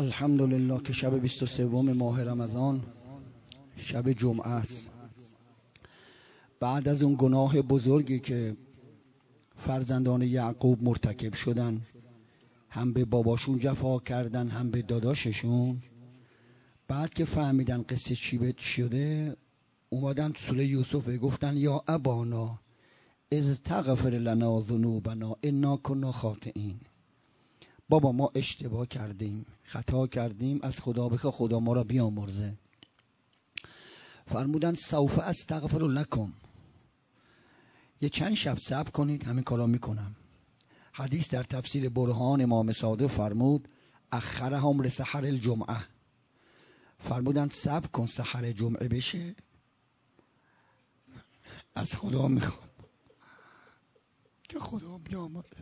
الحمدلله که شب 23 ماه رمضان شب جمعه است. بعد از اون گناه بزرگی که فرزندان یعقوب مرتکب شدن، هم به باباشون جفا کردن هم به داداششون، بعد که فهمیدن قصه چی شده اومدن سوره یوسف گفتن یا ابانا استغفر لنا ذنوبنا انا کنا خاطئین. بابا ما اشتباه کردیم، خطا کردیم، از خدا بخوا خدا ما را بیامرزه. فرمودن سوف استغفر لکم، یه چند شب صبر کنید همین کارا میکنم. حدیث در تفسیر برهان امام صادق فرمود اخرهم لسحر الجمعه، فرمودن صبر کن سحر جمعه بشه از خدا میخوام که خدا بیامرزه.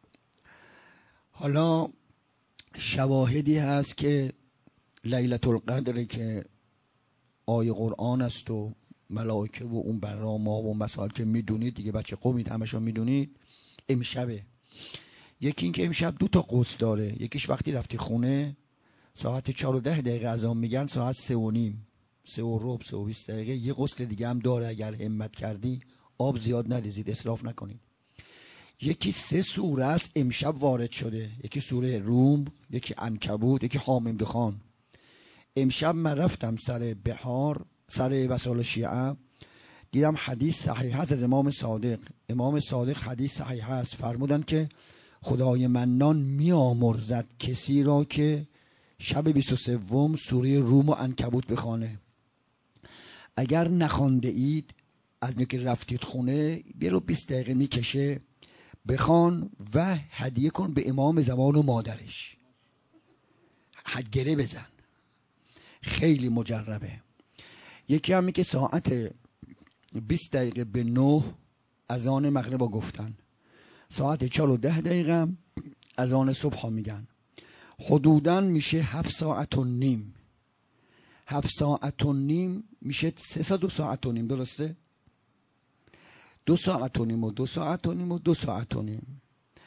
حالا شواهدی هست که لیلة القدر که آیه قرآن است و ملائکه و اون برنامه‌ها و مسائل که میدونید دیگه، بچه قومید همشو میدونید. امشبه یکی این که امشب 2 تا غسل داره. یکیش وقتی رفتی خونه ساعت 4:10 از آن میگن ساعت 3:30 3:15 3:20 یه غسل دیگه هم داره. اگر همت کردی آب زیاد نریزید، اسراف نکنید. یکی 3 سوره است امشب وارد شده، یکی سوره روم، یکی عنکبوت، یکی حامیم دخان. امشب من رفتم سر بحار، سر وسائل شیعه، دیدم حدیث صحیح هست از امام صادق. امام صادق حدیث صحیح هست، فرمودن که خدای منان میامرزد کسی را که شب 23 سوره روم و عنکبوت بخوانه. اگر نخوانده اید از اینکه رفتید خونه بیرو 20 دقیقه میکشه، بخوان و هدیه کن به امام زمان و مادرش. گره بزن، خیلی مجربه. یکی هم که ساعت 20 دقیقه به 9 اذان مغرب رو گفتن، ساعت 4:10 اذان صبح ها میگن، حدوداً میشه 7 ساعت و نیم. 7 ساعت و نیم میشه 2 ساعت و نیم، درسته؟ 2 ساعت و نیم و 2 ساعت و نیم و 2 ساعت و نیم،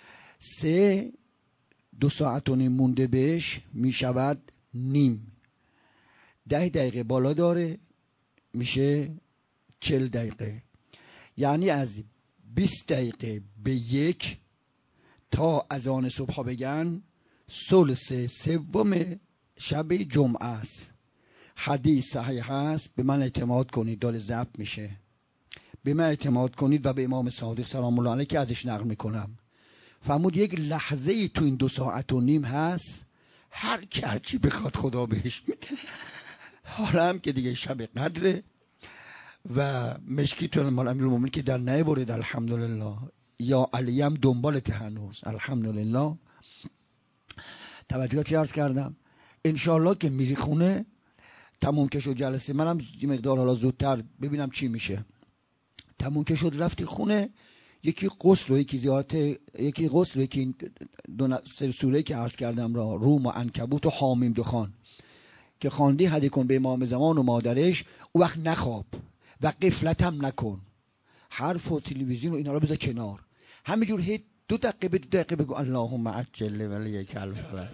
2 ساعت و نیم مونده بهش میشود نیم. 10 دقیقه بالا داره میشه 40 دقیقه. یعنی از 20 دقیقه به 1 تا اذان صبح بگن ثلث سوم شب جمعه است. حدیث صحیح هست، به من اعتماد کنید، داره ضبط میشه. به من اعتماد کنید و به امام صادق سلام الله علیه که ازش نقل میکنم. فرمود یک لحظه ای تو این 2 ساعت و نیم هست هر کی هرچی بخواد خدا بهش میده. حالا هم که دیگه شب قدره و مشکیتون مال امیرالمومنین که در نیاورید الحمدلله، یا علی هم دنبالت هنوز الحمدلله. توجهاتی عرض کردم. انشالله که میری خونه تموم که شد جلسه منم یه مقدار حالا زودتر ببینم چی میشه. تموم که شد رفتی خونه، یکی غسل و یکی زیارت، یکی غسل و یکی 2 سوره که عرض کردم را روم و عنکبوت و حامیم دخان که خواندی هدیه کن به امام زمان و مادرش. او وقت نخواب و غفلت هم نکن، حرف و تلویزیون و اینا رو بذار کنار، همینجور 2 دقیقه به 2 دقیقه بگو اللهم عجل ولیک الفرج.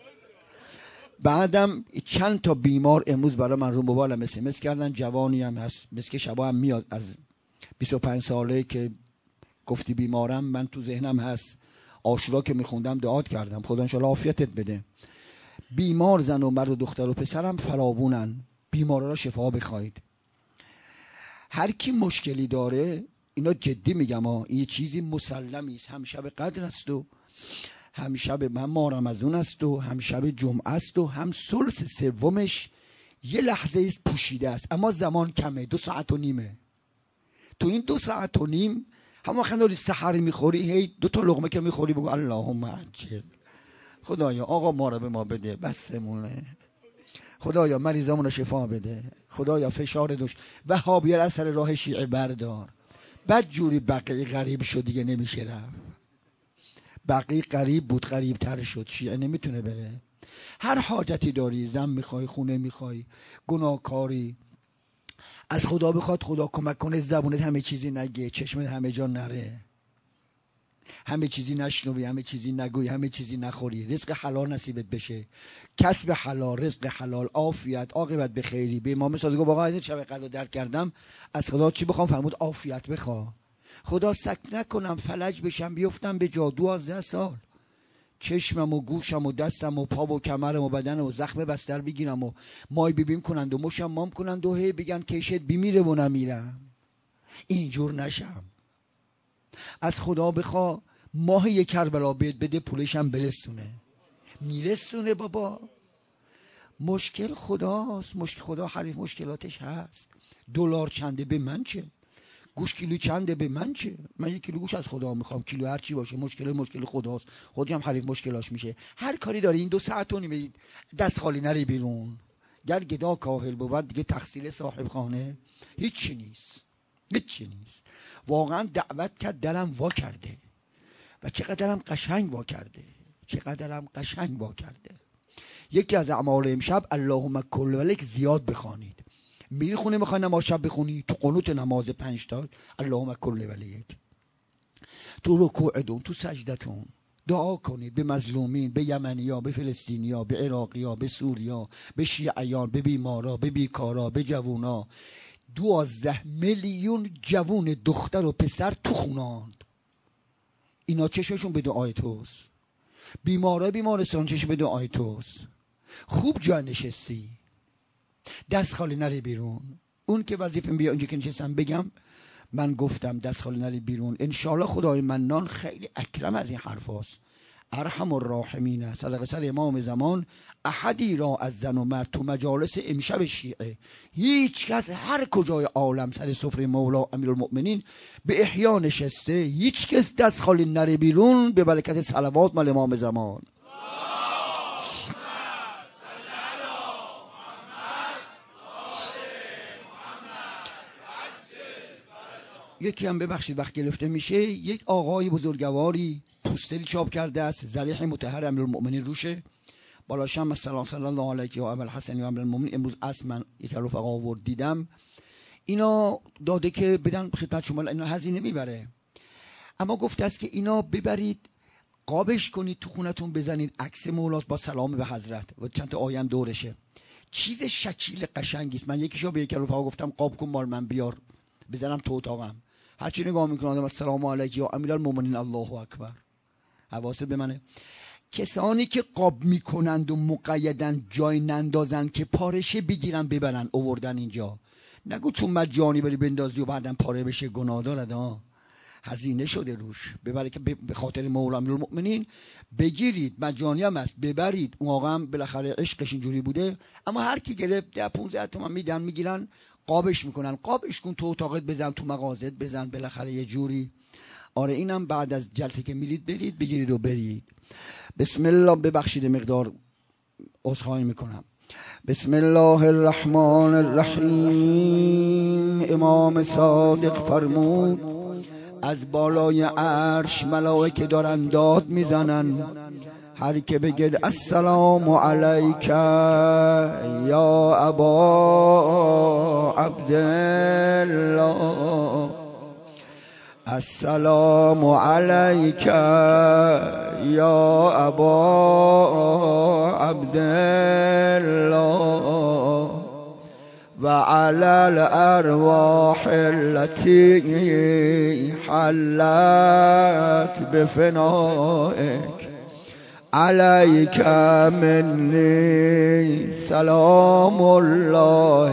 بعدم چند تا بیمار امروز برای من رو موبایلم SMS کردن، جوانی هم هست مثل که شبا هم میاد از 25 ساله که گفتی بیمارم، من تو ذهنم هست. عاشورا که میخوندم دعات کردم خدا انشالله عافیتت بده. بیمار زن و مرد و دختر و پسرم فراوونن، بیمارا را شفا بخواید. هر کی مشکلی داره، اینا جدی میگم این چیزی مسلمی است، هم شب قدر است و هم شب ماه رمضان است و هم شب جمعه است و هم ثلث سومش یه لحظه است پوشیده است، اما زمان کمه، 2 ساعت و نیمه. تو این 2 ساعت و نیم هم وقت داری سحر میخوری، هی 2 تا لقمه که میخوری بگو اللهم عجل، خدایا آقا ما رو به ما بده بسمونه، خدایا مریضامون رو شفا بده، خدایا فشار دوش وهابیه از سر راه شیعه بردار. بعد جوری بقیه غریب شد دیگه نمیشه رفت. بقیه غریب بود، غریب تر شد، شیعه نمیتونه بره. هر حاجتی داری، زن میخوای، خونه میخوای، گناهکاری، از خدا بخواد خدا کمک کنه زبونت همه چیزی نگه، چشمت همه جا نره. همه چیزی نشنوی، همه چیزی نگوی، همه چیزی نخوری، رزق حلال نصیبت بشه، کسب حلال، رزق حلال، عافیت، عاقبت به خیری. به امام صادق گفت آقا این شب قدر درک کردم، از خدا چی بخوام؟ فرمود عافیت بخوا. خدا سکت نکنم، فلج بشم، بیفتم به جا 12 سال، چشمم و گوشم و دستم و پا و کمرم و بدنم و زخم بستر بگیرم و مای ببین کنند و مشم مام کنند و هی بگن کشت بیمیره و نمیرم. اینجور نشم. از خدا بخوا ماه یک کربلا بده، پولشم برسونه. میرسونه بابا. مشکل خداست. مشکل خدا حریف مشکلاتش هست. دلار چنده به من چه؟ گوش کیلو چنده به من چه؟ من 1 کیلو گوش از خدا میخوام، کیلو هر چی باشه. مشکل خداست. خودش هم حریف مشکلاش میشه. هر کاری داری این 2 ساعت و نیم دست خالی نری بیرون. گر گدا کاهل بود دیگه تقصیر صاحب خانه هیچی نیست. هیچی نیست. واقعا دعوت کرد، دلم وا کرده و چقدرم قشنگ وا کرده، چقدرم قشنگ وا کرده. یکی از اعمال امشب اللهم کل ولک زیاد بخوانید. میری خونه میخوای نماز شب بخونی، تو قنوت نماز 5 تا اللهم کل ولک، تو رکوعتون، تو سجدتون دعا کنید به مظلومین، به یمنیا، به فلسطینیا، به عراقیا، به سوریا، به شیعیان، به بیمارا، به بیکارا، به جوونا. 12 میلیون جوون دختر و پسر تو خوناند. اینا چششون به دعای توست. بیمارا بیمارستان چشش به دعای توست. خوب جا نشستی، دست خالی نری بیرون. اون که وظیفه بیا اونجا که نشستم بگم، من گفتم دست خالی نری بیرون. انشالله خدای منان خیلی اکرم از این حرف هست. ارحم الراحمین. صدق سر امام زمان. احدی را از زن و مرد تو مجالس امشب شیعه، هیچ کس هر کجای عالم سر سفره مولا امیرالمؤمنین به احیا نشسته، هیچ کس دست خالی نره بیرون به برکت صلوات مال امام زمان. یکی هم ببخشید وقت گرفته میشه، یک آقای بزرگواری پوستری چاپ کرده است، ضریح مطهر امیرالمؤمنین روشه، بالاش هم مثلا صلی الله علیه و ابوالحسن و امیرالمؤمنین. امروز اصلا من یک رفقا آورد دیدم، اینا داده که بدن خدمت شما، اینا هزینه میبره، اما گفته است که اینا ببرید قابش کنید تو خونتون، بزنید عکس مولا با سلام به حضرت و چند تا آیه هم دورشه. چیز شکیل قشنگی است. من یکیشو به یک رفقا گفتم قاب کن مال من بیار بزنم تو اتاقم. هرچی نگاه میکنم السلام علیکم یا امیرالمؤمنین الله اکبر. حواست به منه. کسانی که قاب میکنند و مقیدن جای نندازن که پارشه بگیرن ببرن اووردن اینجا. نگو چون مجانی بری بندازی و بعدن پاره بشه، گناه دارد ها. هزینه شده روش. ببره که به خاطر مولا امیرالمؤمنین بگیرید، مجانی هم است ببرید. اون آقا هم بالاخره عشقش اینجوری بوده، اما هر کی گرفت 10-15 تومن میدن میگیرن قابش میکنن. قابش کن تو اتاقت، بزن تو مغازت، بزن بالاخره یه جوری. آره اینم بعد از جلسه که میرید برید بگیرید و برید. بسم الله. ببخشید مقدار عذرخواهی میکنم. بسم الله الرحمن الرحیم. امام صادق فرمود از بالای عرش ملائکه دارن داد میزنن، هر که بگید السلام علیک یا ابا عبدالله، السلام علیک یا ابا عبدالله و علی الارواح التي حلت بفنائک علیک منی سلام الله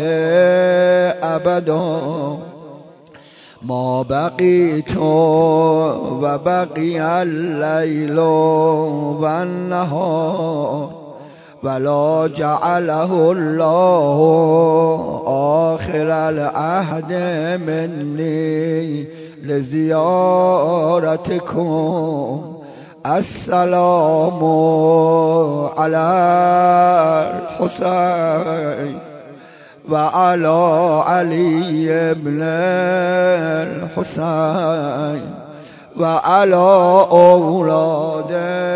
ابدا ما بقیت و بقی اللیل و النهار ولا جعله الله آخر العهد منی لزیارتکم. السلام علی الحسین و علی علی ابن الحسین و علی اولاد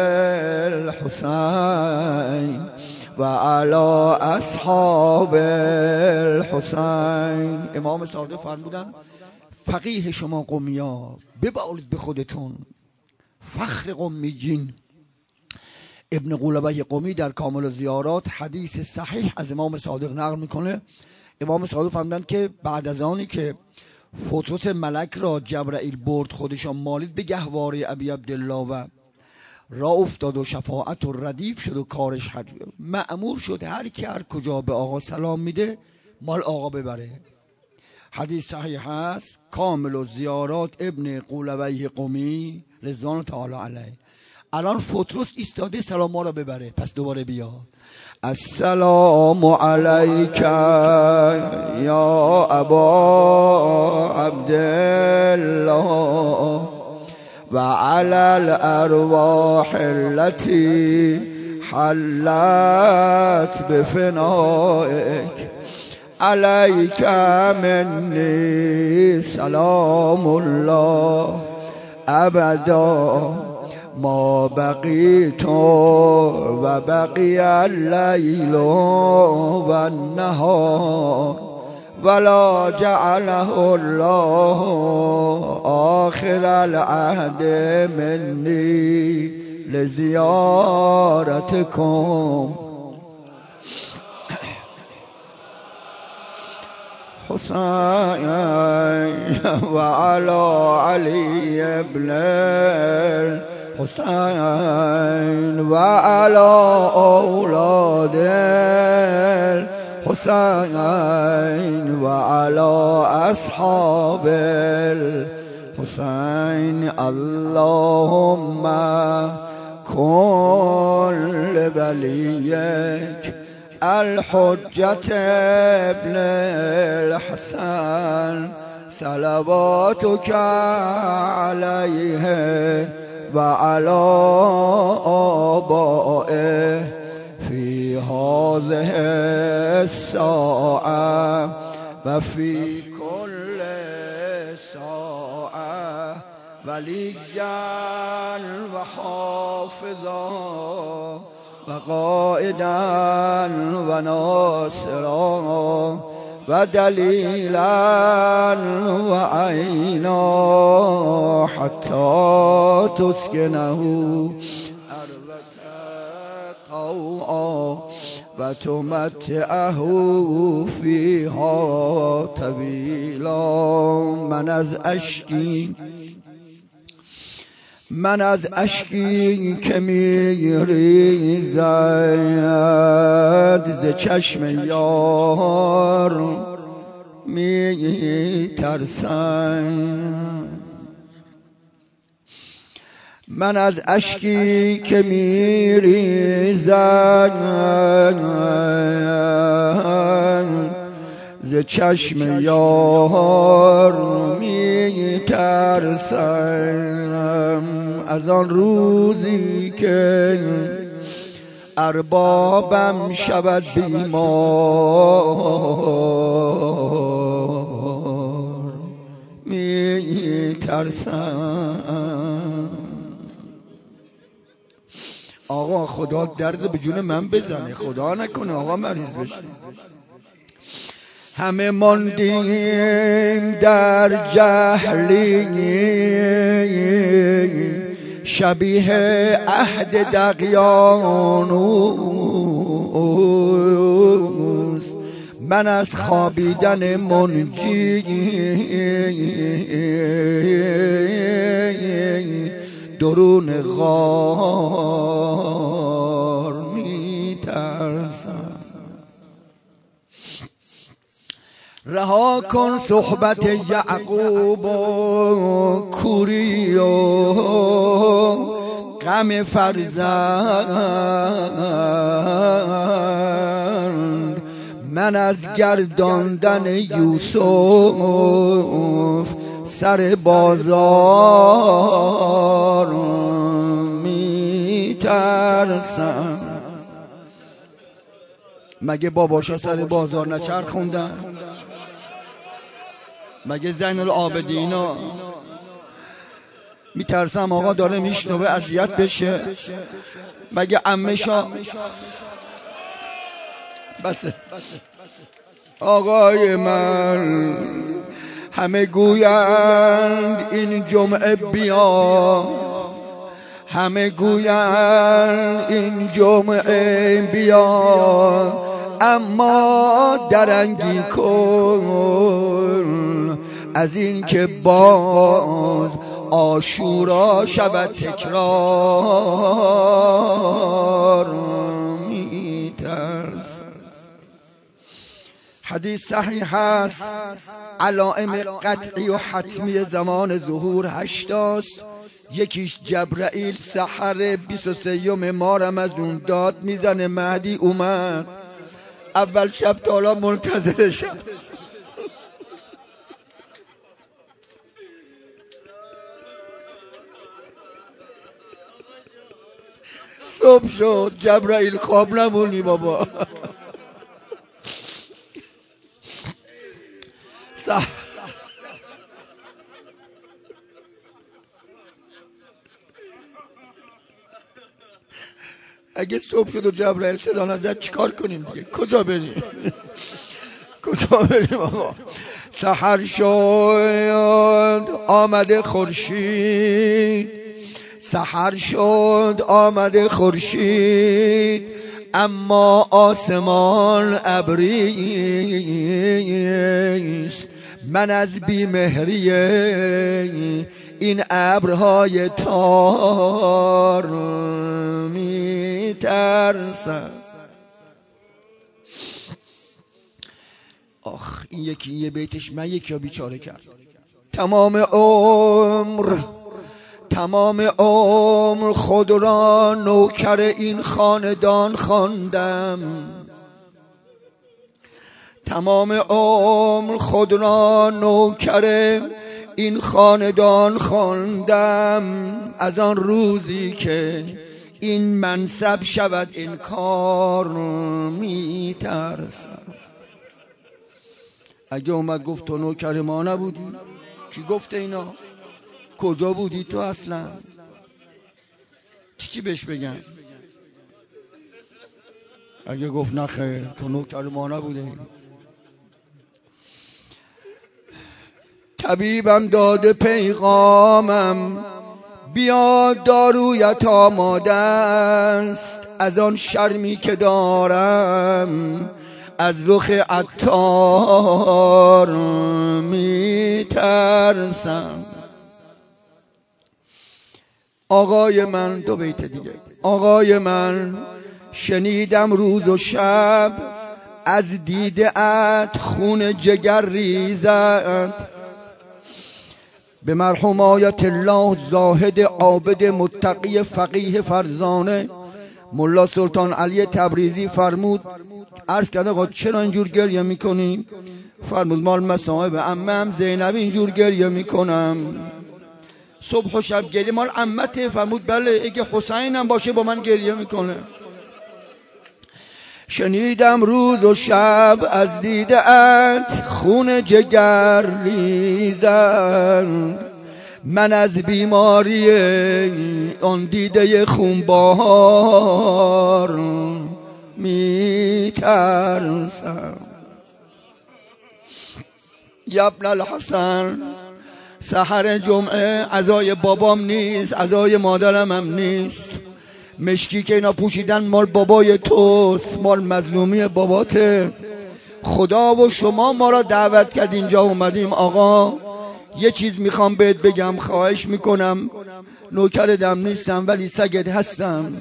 الحسین و علی اصحاب الحسین. امام صادق فرمودن فقیه شما قومیا ببالید به خودتون، فخر قمیین ابن قولبه قمی در کامل زیارات حدیث صحیح از امام صادق نقل میکنه. امام صادق فرمودند که بعد از آنی که فطرس ملک را جبرائیل برد خودشان مالید به گهواره ابی عبدالله و را افتاد و شفاعت و ردیف شد و کارش مأمور شد هر کی هر کجا به آقا سلام میده مال آقا ببره. حدیث صحیح هست. کامل و زیارات ابن قولبه قمی رضوان تعالی علیه. الان فطرس ایستاده سلام ما را ببره، پس دوباره بیا. السلام علیک یا ابا عبدالله و علی الارواح التي حلت بفنائک علیک منی سلام الله ابدا ما بقیت و بقی اللیل و النهار ولا جعله الله آخر العهد منی لزیارتکم. حسین و علی علی ابن حسین و علی اولاد حسین و علی اصحاب الحسین. اللهم کن لولیک الحجة ابن الحسن صلواتك عليه وعلى آبائه في هذه الساعة وفي كل ساعة وليا وحافظا وقائدا وناصرا ودليلا وعينا حتى تسكنه أرضك طوعا وتمتعه فيها طويلا. من از اشکی که میریزد ز چشم یار میترسم. من از اشکی که میریزد ز چشم یار میترسم. از آن روزی که اربابم شود بیمار میترسم. آقا خدا درد به جون من بزنه، خدا نکنه آقا مریض بشه. همه ماندیم در جهلی شبیه عهد دقیانوس. من از خوابیدن منجی درون غار میترسم. رها کن صحبت یعقوب و کوری و غم فرزند. من از گرداندن یوسف سر بازار میترسم. مگه باباشا سر بازار نچرخوندن؟ مگه زین العابدینا؟ میترسم آقا داره میشنوه اذیت بشه. مگه عمشا؟ بسه آقای من. همه گویند این جمعه بیا همه گوین این جمعه بیا، اما درنگی کن از این که باز عاشورا شود تکرار. میترسم. حدیث صحیح هست علائم قطعی و حتمی زمان ظهور 8 است. یکیش جبرائیل سحر 23 ماه رمضان داد میزنه مهدی اومد. اول شب تا حالا منتظرش، صبح شد جبرائیل خواب نمونی بابا. اگه صبح شد و جبرائیل صدا نزد چیکار کنیم دیگه؟ کجا بریم؟ کجا بریم آقا؟ سحر شد آمده خورشید، سحر شد آمده خورشید، اما آسمان ابریست. من از بیمهری این ابرهای تار میترسم. آخ این یکی یه بیتش من یکی بیچاره کرد. تمام عمر خود را نوکر این خاندان خواندم، تمام عمر خود را نوکر این خاندان خواندم، از آن روزی که این منصب شود این کار میترسم. اگه اومد گفت تو نوکر ما نبودی؟ کی گفته اینا؟ کجا بودی تو اصلا؟ چی بهش بگم؟ اگه گفت نخیر تو نوکر ما نبودی. طبیبم داده پیغامم بیا دارویت آماده است، از آن شرمی که دارم از رخ عطار میترسم. آقای من، دو بیت دیگه. آقای من شنیدم روز و شب از دیده ات خون جگر ریزد، به مرحوم آیت الله زاهد عابد متقی فقیه فرزانه ملا سلطان علی تبریزی فرمود، عرض کرده آقا چرا اینجور گریه میکنی؟ فرمود مال مصائب عمم زینب اینجور گریه میکنم. صبح و شب گریه مال عمته؟ فرمود بله، اگه حسینم باشه با من گریه میکنه. شنیدم روز و شب از دیده ات خون جگر ریزند، من از بیماری آن دیده خونبار میترسم. یبن الحسن سحر جمعه عزای بابام نیست، عزای مادرم هم نیست. مشکی که اینا پوشیدن مال بابای توست، مال مظلومی باباته. خدا و شما ما را دعوت کرد اینجا اومدیم. آقا یه چیز میخوام بهت بگم، خواهش میکنم، نوکرتم نیستم ولی سگت هستم.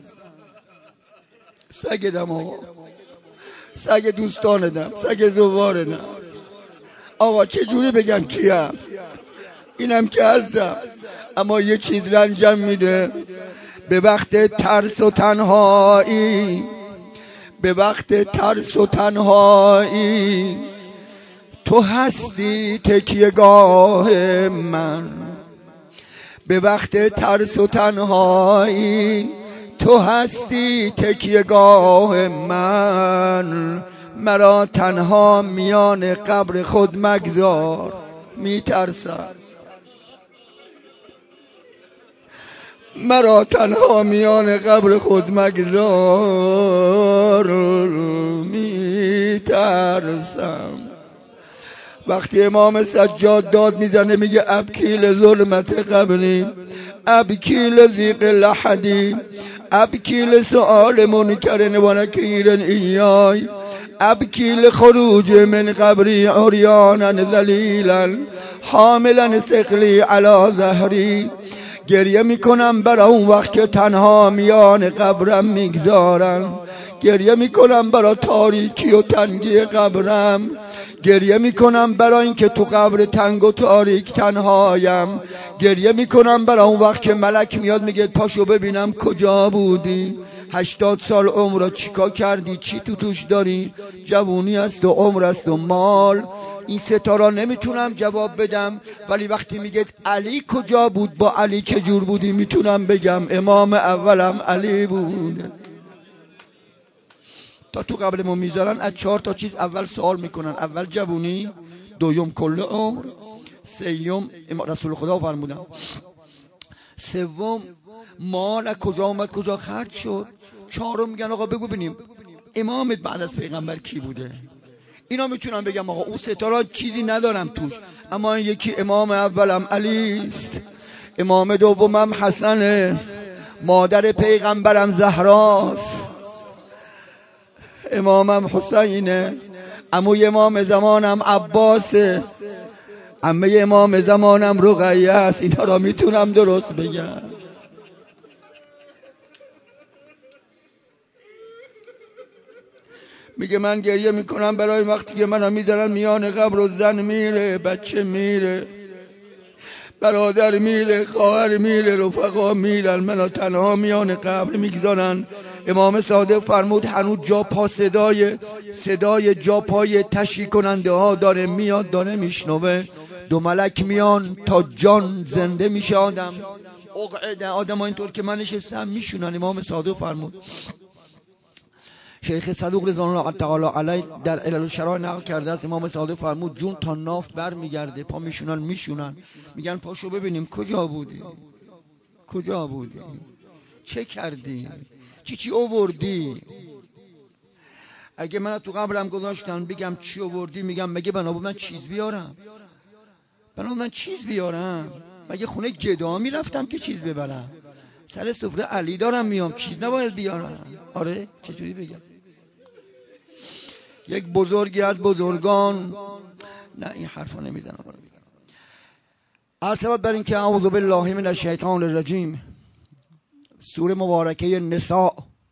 سگتم آقا، سگ دوستانتم، سگ زواردم. آقا چه جوری بگم کیم؟ اینم که هستم، اما یه چیز رنجم میده. به وقت ترس و تنهایی، به وقت ترس و تنهایی تو هستی تکیهگاه من. به وقت ترس و تنهایی تو هستی تکیهگاه من. مرا تنها میان قبر خود مگذار، میترسم. مرا تنها میان قبر خود مگذار، میترسم. وقتی امام سجاد داد میزنه میگه ابکی لظلمت قبری، ابکی لذیق لحدی ابکی لسؤال منکر و نکیر ایای ابکی لخروج من قبری عریانا ذلیلا حاملا ثقلی علی ظهری. گریه میکنم برای اون وقت که تنها میان قبرم میگذارم، گریه میکنم برای تاریکی و تنگی قبرم، گریه میکنم برای اینکه تو قبر تنگ و تاریک تنهایم، گریه میکنم برای اون وقت که ملک میاد میگه پاشو ببینم کجا بودی، 80 سال عمر را چیکار کردی، چی تو توش داری، جوونی است و عمر است و مال. این ستاره نمیتونم جواب بدم، ولی وقتی میگه علی کجا بود، با علی چجور بودی، میتونم بگم امام اولم علی بود. تا تو قبل ما میذارن از 4 تا چیز اول سوال میکنن، اول جوونی، دوم کل عمر، سوم رسول خدا فرمودن، سوم مال از کجا اومد کجا خرج شد، چهارم میگن آقا بگو ببینیم امامت بعد از پیغمبر کی بوده. اینا میتونم بگم آقا اون ستاره چیزی ندارم توش، اما یکی امام اولم علی است، امام دومم حسنه، مادر پیغمبرم زهراست، امامم حسینه، عموی امام زمانم عباسه، عمه امام زمانم رقیه است. اینا را میتونم درست بگم. میگه من گریه میکنم برای وقتی که منو میذارن میان قبر و زن میره، بچه میره، برادر میره، خواهر میره، رفقا میرن، منو تنها میان قبر میگذارن. امام صادق فرمود هنوز جا پا صدای جا پای تشییع کننده ها داره میاد، داره میشنوه. 2 ملک میان تا جان زنده میشه آدم ها اینطور که من نشستم میشونن. امام صادق فرمود، شیخ صدوق رضوان الله تعالی علیه در علل الشرائع نقل کرده است، امام صادق فرمود جون تا ناف بر میگرده، پا میشونن میگن پاشو ببینیم کجا بودی، چه کردی، چی آوردی. اگه من تو قبرم گذاشتن بگم چی آوردی، میگم مگه بنابود من چیز بیارم، مگه خونه گدا میرفتم که چیز ببرم، سر سفره علی دارم میام، چیز نباید بیارم. آره چجوری بگم. یک بزرگی از بزرگان، نه این حرفا نمیزنم، عرض بر این که اعوذ بالله من الشیطان الرجیم، سوره مبارکه نساء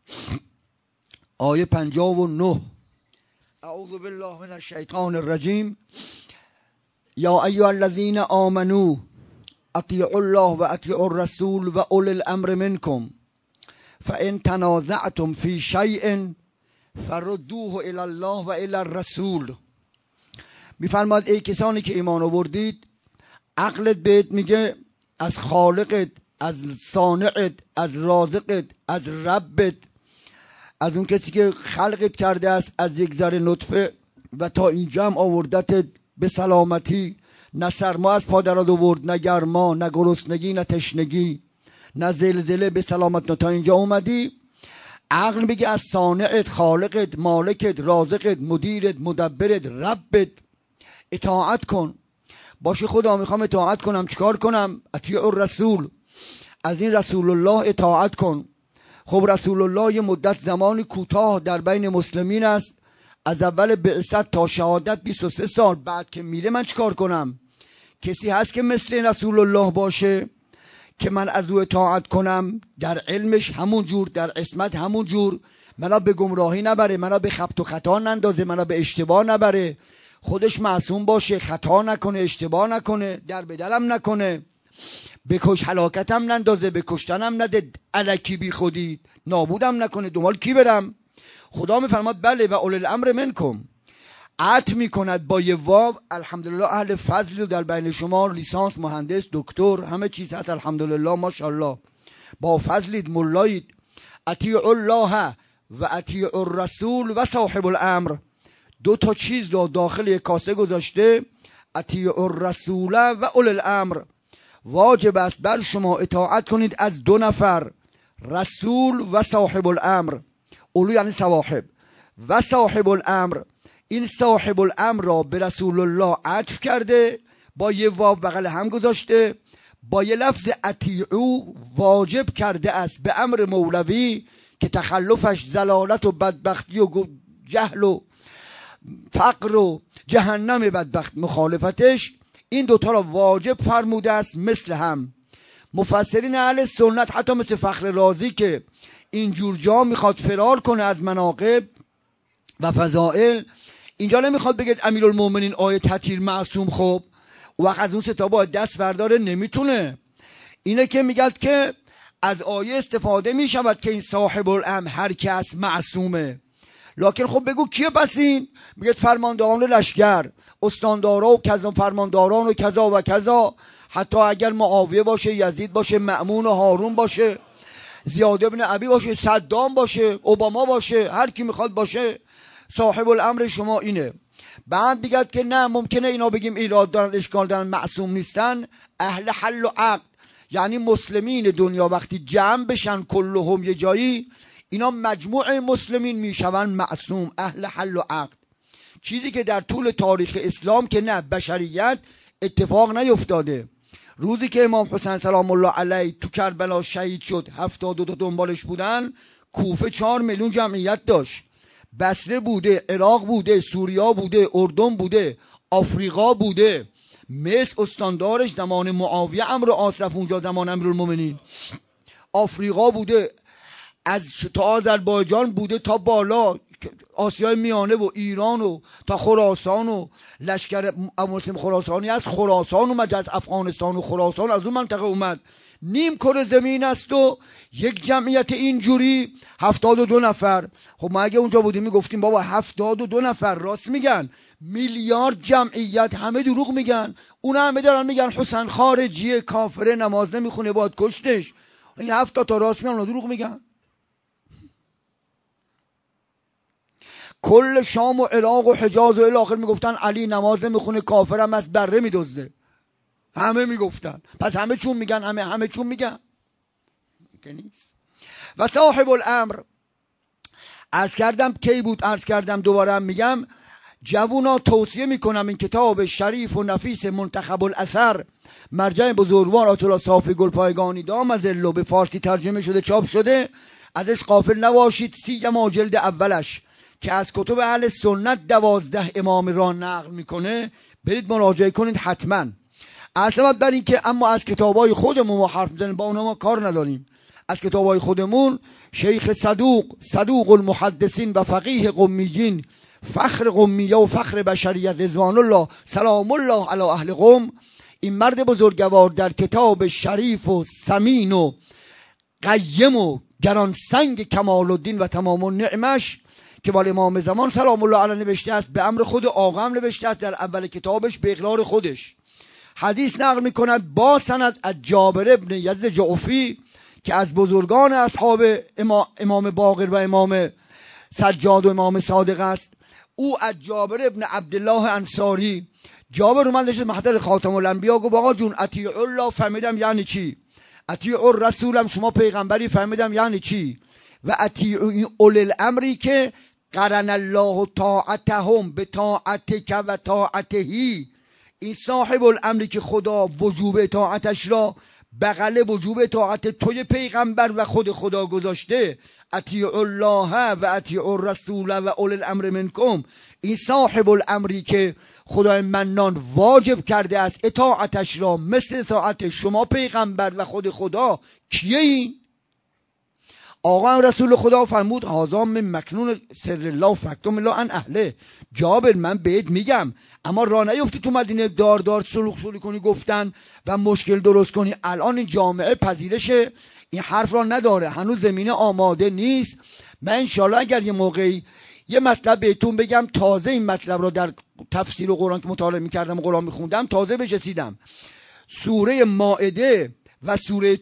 آیه 59. اعوذ بالله من الشیطان الرجیم یا ایها الذین آمنوا اطیعوا الله و اطیعوا الرسول و اولی الامر منکم فان تنازعتم فی شیء فردوه الی الله و الی الرسول. میفرماد ای کسانی که ایمان آوردید، عقلت بهت میگه از خالقت، از صانعت، از رازقت، از ربت، از اون کسی که خلقت کرده است از یک ذره نطفه و تا اینجا هم آوردتت به سلامتی، نه سرما از پا درآد آورد، نه گرما، نه گرسنگی، نه تشنگی، نه زلزله، به سلامت تا اینجا اومدی. عقل میگه از صانعت، خالقت، مالکت، رازقت، مدیرت، مدبرت، ربت اطاعت کن. باشه خدا میخوام اطاعت کنم، چیکار کنم؟ اطیع الرسول، از این رسول الله اطاعت کن. خب رسول الله یه مدت زمان کوتاه در بین مسلمین است، از اول بعثت تا شهادت 23 سال. بعد که میره من چیکار کنم؟ کسی هست که مثل رسول الله باشه که من از او اطاعت کنم؟ در علمش همون جور، در عصمت همون جور، منو به گمراهی نبره، منو به خبط و خطا نندازه، منو به اشتباه نبره، خودش معصوم باشه، خطا نکنه، اشتباه نکنه، در بدلم نکنه، بکش هلاکتم نندازه، به کشتنم نده، الکی بی خودی نابودم نکنه، دنبال کی برم؟ خدا میفرماد بله و اولی الامر منکم، عطف میکند با یه واو. الحمدلله اهل فضل در بین شما، لیسانس، مهندس، دکتر، همه چیز هست، الحمدلله ماشاءالله، با فضلید، ملایید. اطیعوا الله و اطیعوا الرسول و صاحب الامر، 2 تا چیز رو داخل یک کاسه گذاشته. اطیعوا الرسول و اولی الامر، واجب است بر شما اطاعت کنید از 2 نفر، رسول و صاحب الامر. اولو یعنی صواحب، و صاحب الامر، این صاحب الامر را به رسول الله عطف کرده، با یه واو بغل هم گذاشته، با یه لفظ اطیعو واجب کرده است به امر مولوی که تخلفش ضلالت و بدبختی و جهل و فقر و جهنم بدبخت، مخالفتش این دوتا را واجب فرموده است. مثل هم مفسرین اهل سنت حتی مثل فخر رازی که اینجور جا میخواد فرار کنه از مناقب و فضائل، اینجا نمیخواد بگه امیرالمومنین آیه تطهیر معصوم، خب و وقت از اون ستابا دست برداره نمیتونه. اینه که میگد که از آیه استفاده میشود که این صاحب الامر هر کس معصومه. لکن خب بگو کیه پس این؟ میگه فرماندهان لشکر، استاندارا و کذا، فرمانداران و کذا و کذا، حتی اگر معاویه باشه، یزید باشه، مأمون و هارون باشه، زیاد ابن ابی باشه، صدام باشه، اوباما باشه، هر کی میخواد باشه، صاحب الامر شما اینه. بعد میگه که نه ممکنه اینا بگیم ایراد دارن، اشکال دارن، معصوم نیستن. اهل حل و عقد، یعنی مسلمین دنیا وقتی جمع بشن کلهم یه جایی، اینا مجموعه مسلمین میشون معصوم، اهل حل و عقد. چیزی که در طول تاریخ اسلام که نه بشریت اتفاق نیفتاده. روزی که امام حسین سلام الله علیه تو کربلا شهید شد، 72 دنبالش بودن، کوفه 4 میلیون جمعیت داشت. بصره بوده، عراق بوده، سوریا بوده، اردن بوده، آفریقا بوده. مصر استاندارش زمان معاویه عمرو عاص رفت اونجا، زمان امیرالمومنین. آفریقا بوده، از تا آذربایجان بوده تا بالا آسیای میانه و ایران و تا خراسان و لشکر ابوالقاسم خراسانی از خراسان اومد، از افغانستان و خراسان از اون منطقه اومد. نیم کره زمین است و یک جمعیت اینجوری 72 نفر. خب ما اگه اونجا بودیم میگفتیم بابا 72 نفر راست میگن، میلیارد جمعیت، همه دروغ میگن. اون همه دارن میگن حسین خارجیه، کافره، نماز نمیخونه، باید کشتش. این 70 تا راست میگن، دروغ میگن. کل شام و عراق و حجاز و الاخر میگفتن علی نماز میخونه، کافرم از بره میدزده. همه میگفتن. پس همه چون میگن، همه چون میگن که نیست. و صاحب الامر عرض کردم کی بود، عرض کردم دوباره هم میگم، جوونا توصیه میکنم این کتاب شریف و نفیس منتخب الاثر مرجع بزرگوار آیت الله صافی گلپایگانی دام ظله به فارسی ترجمه شده، چاپ شده، ازش غافل نباشید. 30 جلد اولش که از کتب اهل سنت 12 امام را نقل میکنه، برید مراجعه کنید حتما. اصلا بر این که اما از کتابای خودمون ما حرف میزنیم، با اونها ما کار نداریم. از کتابای خودمون شیخ صدوق المحدثین و فقیه قمیین، فخر قمیه و فخر بشریت رضوان الله سلام الله علی اهل قم، این مرد بزرگوار در کتاب شریف و ثمین و قیم و گرانسنگ کمال الدین و تمام النعمش که با امام زمان سلام الله علیه نوشته است، به امر خود آقا هم نوشته است در اول کتابش به اقرار خودش. حدیث نقل میکند با سند از جابر ابن یزد جعفی که از بزرگان اصحاب امام باقر و امام سجاد و امام صادق است. او از جابر ابن عبدالله انصاری، جابر اومد نشد محضر خاتم الانبیا، گفت آقا جون اطیع الله، فهمیدم یعنی چی. اطیع الرسولم، شما پیغمبری، فهمیدم یعنی چی. و اطیع این اول الامری که قرن الله طاعتهم به طاعتک و طاعتهی، این صاحب الامری که خدا وجوب اطاعتش را بغل وجوب اطاعت توی پیغمبر و خود خدا گذاشته. اطیع الله و اطیع الرسول و اول الامر منکم، این صاحب الامری که خدای منان واجب کرده است اطاعتش را مثل اطاعت شما پیغمبر و خود خدا. کیه این؟ آقا هم رسول خدا فرمود هذا من مکنون سر الله فاکتم الله عن اهله. جابر من بهت میگم، اما راه نیفتی تو مدینه دار سلوک کنی گفتن و مشکل درست کنی. الان این جامعه پذیرش این حرف را نداره، هنوز زمینه آماده نیست. من انشالله اگر یه موقعی یه مطلب بهتون بگم، تازه این مطلب را در تفسیر قرآن که مطالعه میکردم و قرآن میخوندم تازه بهش رسیدم. سوره مائده و سوره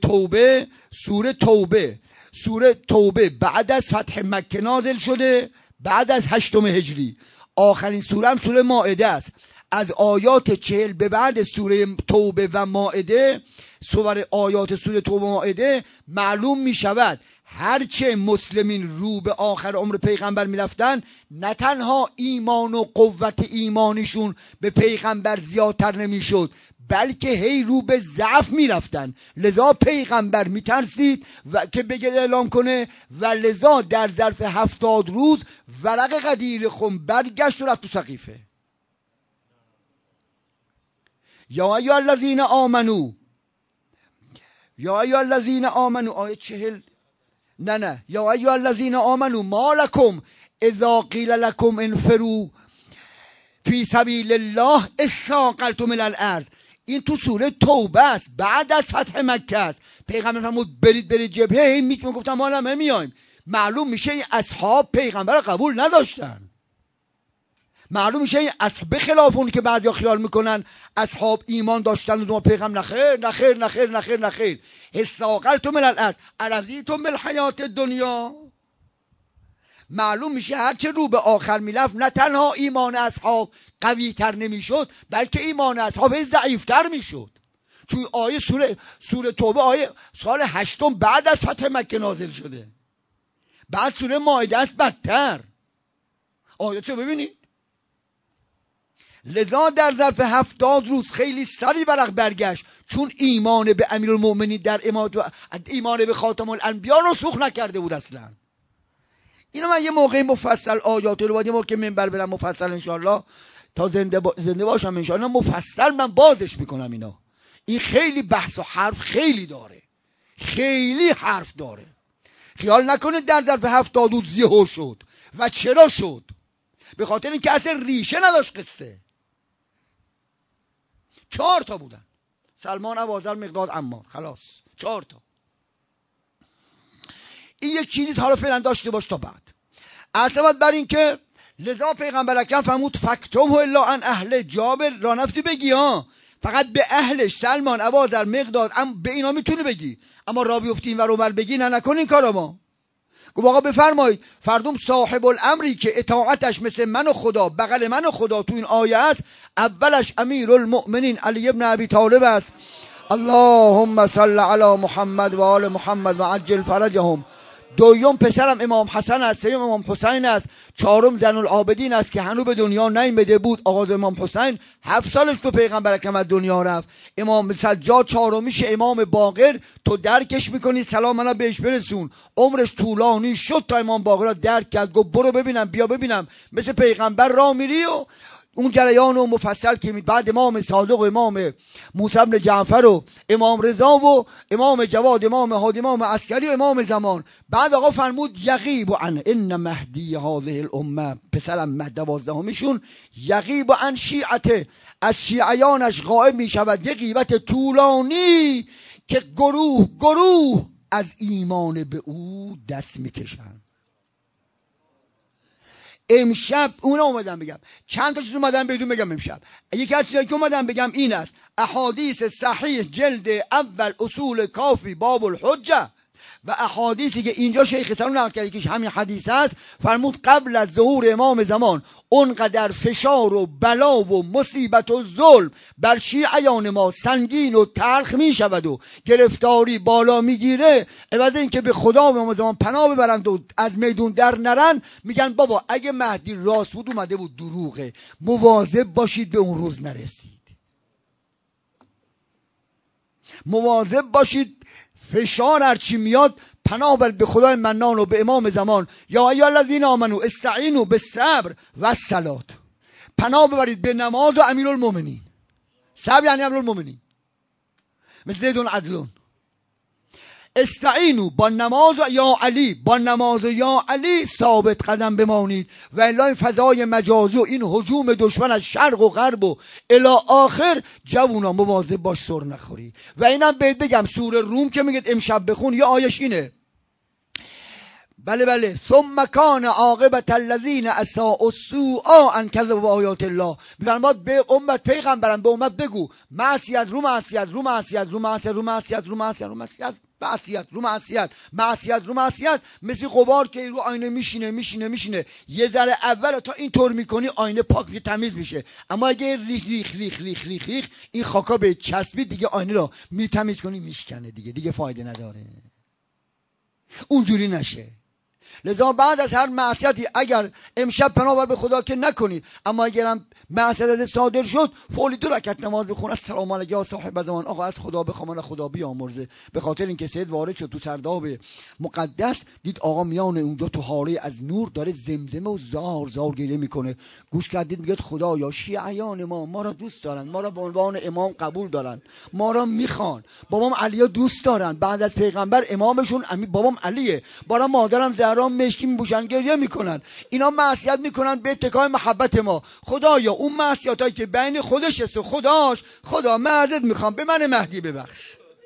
توبه بعد از فتح مکه نازل شده، بعد از 8 هجری. آخرین سوره هم سوره مائده است. از آیات 40 به بعد سوره توبه و مائده، آیات سوره توبه و مائده معلوم می شود هرچه مسلمین رو به آخر عمر پیغمبر می رفتن، نه تنها ایمان و قوت ایمانشون به پیغمبر زیادتر نمی شد، بلکه هی رو به ضعف میرفتن. لذا پیغمبر میترسید و که بگه اعلام کنه و لذا در ظرف 70 روز ورق غدیر خم برگشت و رفت تو سقیفه. یا ایها الذین آمنو، یا ایها الذین آمنو، آیه 40 نه یا ایها الذین آمنو ما لکم اذا قیل لکم انفروا فی سبیل الله اثاقلتم الی الارض. این تو سوره توبه است، بعد از فتح مکه است. پیغمبر فرمود برید جبهه. میگفتن ما هم میایم. معلوم میشه این اصحاب پیغمبر رو قبول نداشتن. معلوم میشه این به خلاف اون که بعضیا خیال میکنن اصحاب ایمان داشتن و ما پیغمبر نخیر. استاقلتم الی الارض ارضیتم بالحیات الدنیا. معلوم میشه هرچه رو به آخر میرفت نه تنها ایمان اصحاب قوی تر نمیشد، بلکه ایمان اصحاب ضعیفتر میشد. چون آیه سوره توبه آیه سال 8 بعد از فتح مکه نازل شده. بعد سوره مائده است بدتر. آیه چه ببینید. لذا در ظرف 70 روز خیلی سریع ورق برگشت، چون ایمان به امیرالمؤمنین در امامت و ایمان به خاتم الانبیا رسوخ نکرده بود اصلا. اینو من یه موقع مفصل آیات رو باید یه موقع منبر برم مفصل انشالله تا زنده باشم انشالله مفصل من بازش میکنم. این خیلی بحث و حرف خیلی داره، خیلی حرف داره. خیال نکنید در ظرف 70 روز یهو شد. و چرا شد؟ به خاطر اینکه اصلا ریشه نداشت قصه. 4 تا بودن: سلمان، ابوذر، مقداد، عمار. خلاص 4 تا. این یک چیزی حالا فعلا داشته باش تا بعد. عرض بر این که لذا پیغمبر اکرم فرمود فکتم الا عن اهل. جابر را نفتی بگی ها، فقط به اهلش سلمان، ابوذر، مقداد به اینا میتونی بگی، اما را بیفتی این ور اونور بگی نه نکن این کارا. ما گفت آقا بفرمایید فردوم صاحب الامری که اطاعتش مثل من و خدا، بغل من و خدا تو این آیه است، اولش امیرالمؤمنین علی ابن ابی طالب است. اللهم صل علی محمد و آل محمد و عجل فرجهم. دوم پسرم امام حسن است، سوم امام حسین است، چهارم زین العابدین است که هنوز به دنیا نیامده بود. آغاز امام حسین 7 سالش تو پیغمبر اکرم از دنیا رفت. امام سجاد چهارمیشه، امام باقر تو درکش میکنی سلام منو بهش برسون. عمرش طولانی شد تا امام باقر را درک کرد. گفت برو ببینم، بیا ببینم مثل پیغمبر راه میری. و اون جریان و مفصل که بعد امام صادق و امام موسی بن جعفر و امام رضا و امام جواد، امام هادی، امام عسکری و امام زمان. بعد آقا فرمود یغیب عن ان مهدی هذه الامه، پسرم مهدی 12میشون، یغیب عن شیعته، از شیعیانش غائب می شود یه غیبت طولانی که گروه از ایمان به او دست میکشن. امشب اون اومدم بگم چند تا چیز اومدم بدون بگم. امشب یکی از چیزایی که اومدم بگم این است: احادیث صحیح جلد اول اصول کافی باب الحجه و احادیثی که اینجا شیخ سنون نقل کرده که همین حدیث است. فرمود قبل از ظهور امام زمان اونقدر فشار و بلا و مصیبت و ظلم بر شیعیان ما سنگین و تلخ می شود و گرفتاری بالا می گیره. عوض این که به خدا و امام زمان پناه ببرند و از میدون در نرن، میگن بابا اگه مهدی راست بود اومده بود دروغه، مواظب باشید به اون روز نرسید، مواظب باشید. فشار هرچی میاد پناه برید به خدای منان و به امام زمان. یا ایها الذین آمنو استعینوا بالصبر والصلاة، پناه ببرید به نماز و امیرالمؤمنین. صبر یعنی امیرالمؤمنین مثل زیدون عدلون. استعینوا با نماز و یا علی، با نماز و یا علی ثابت قدم بمانید و الا این فضای مجازی و این هجوم دشمن از شرق و غرب و الی آخر جوونا مواظب باش سر نخوری. و اینم بهت بگم سوره روم که میگه امشب بخون یه آیش اینه: بله ثم کان عاقبت الذین اساءوا السوء ان کذبوا بآیات الله. میفرماد به امت پیغمبرم به امت بگو معصیت رو معصیت رو معصیت رو معصیت رو معصیت رو معصیت رو معصیت معصیت رو معصیت معصیت رو معصیت، مثل غبار که رو آینه میشینه یه ذره اول تا اینطور میکنی آینه پاک تمیز میشه، اما اگه ریخ این خاکا به چسبید دیگه آینه رو میتمیز کنی میشکنه، دیگه فایده نداره. اونجوری نشه. لذا بعد از هر معصیتی اگر امشب پناه به خدا که نکنی، اما اگرم معصیت صادر شد فوری 2 رکعت نماز بخون، السلام علیک یا صاحب زمان، آقا از خدا بخوام خدا بیامرزه. به خاطر اینکه سید وارد شد تو سرداب مقدس، دید آقا میان اونجا تو حاره از نور داره زمزمه و زار زار گریه میکنه. گوش کردید میگه خدایا شیعیان ما را دوست دارن، ما را به عنوان امام قبول دارن، ما را میخوان، بابام علی دوست دارن، بعد از پیغمبر امامشون بابام علیه، برای مادرم زهرا مشکی میپوشن گریه میکنن، اینا معصیت میکنن به اتکای محبت ما. خدایا اون معصیتایی که بین خودش است و خداش، خدا معذرت میخوام به من مهدی ببخش.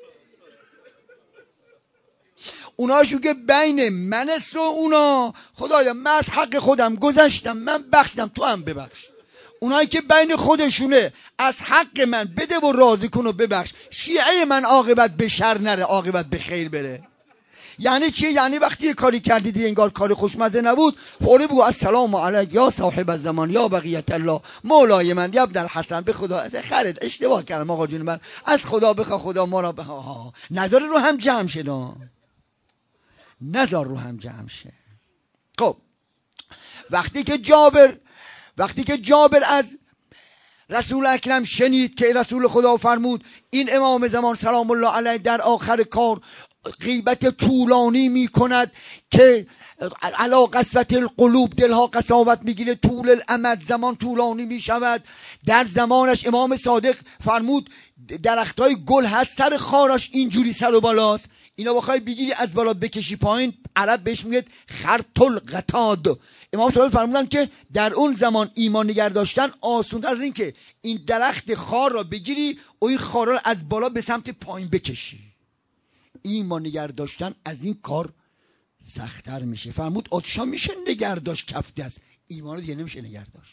اوناشو که بین من است و اونا، خدایا من از حق خودم گذشتم، من بخشیدم، تو هم ببخش. اونایی که بین خودشونه، از حق من بده و راضی کن و ببخش. شیعه من عاقبت به شر نره، عاقبت به خیر بره. یعنی چی؟ یعنی وقتی یه کاری کردی دیگه انگار کار خوشمزه نبود، فوری بگو السلام علیک یا صاحب الزمان یا بقیت الله مولای من یا ابن الحسن، به خدا از خرید اشتباه کردم آقا جون من، از خدا بخوا خدا ما را نظر رو هم جمع شد، نظر رو هم جمع شه. خب وقتی که جابر از رسول اکرم شنید که رسول خدا فرمود این امام زمان سلام الله علیه در آخر کار غیبت طولانی می کند که علا قسوت القلوب، دلها قساوت میگیره، طول الامد زمان طولانی می شود. در زمانش امام صادق فرمود درختای گل هست سر خارش اینجوری سر و بالاست، اینا بخوای بگیری از بالا بکشی پایین عرب بهش میگه خرط القطاد. امام صادق فرمودن که در اون زمان ایمان نگه داشتن آسان‌تر از این که این درخت خار را بگیری و این خار را از بالا به سمت پایین بکشی. ایمان نگه داشتن از این کار سخت‌تر میشه. فرمود آتشا میشه نگه داشت کف دست، ایمان دیگه نمیشه نگه داشت.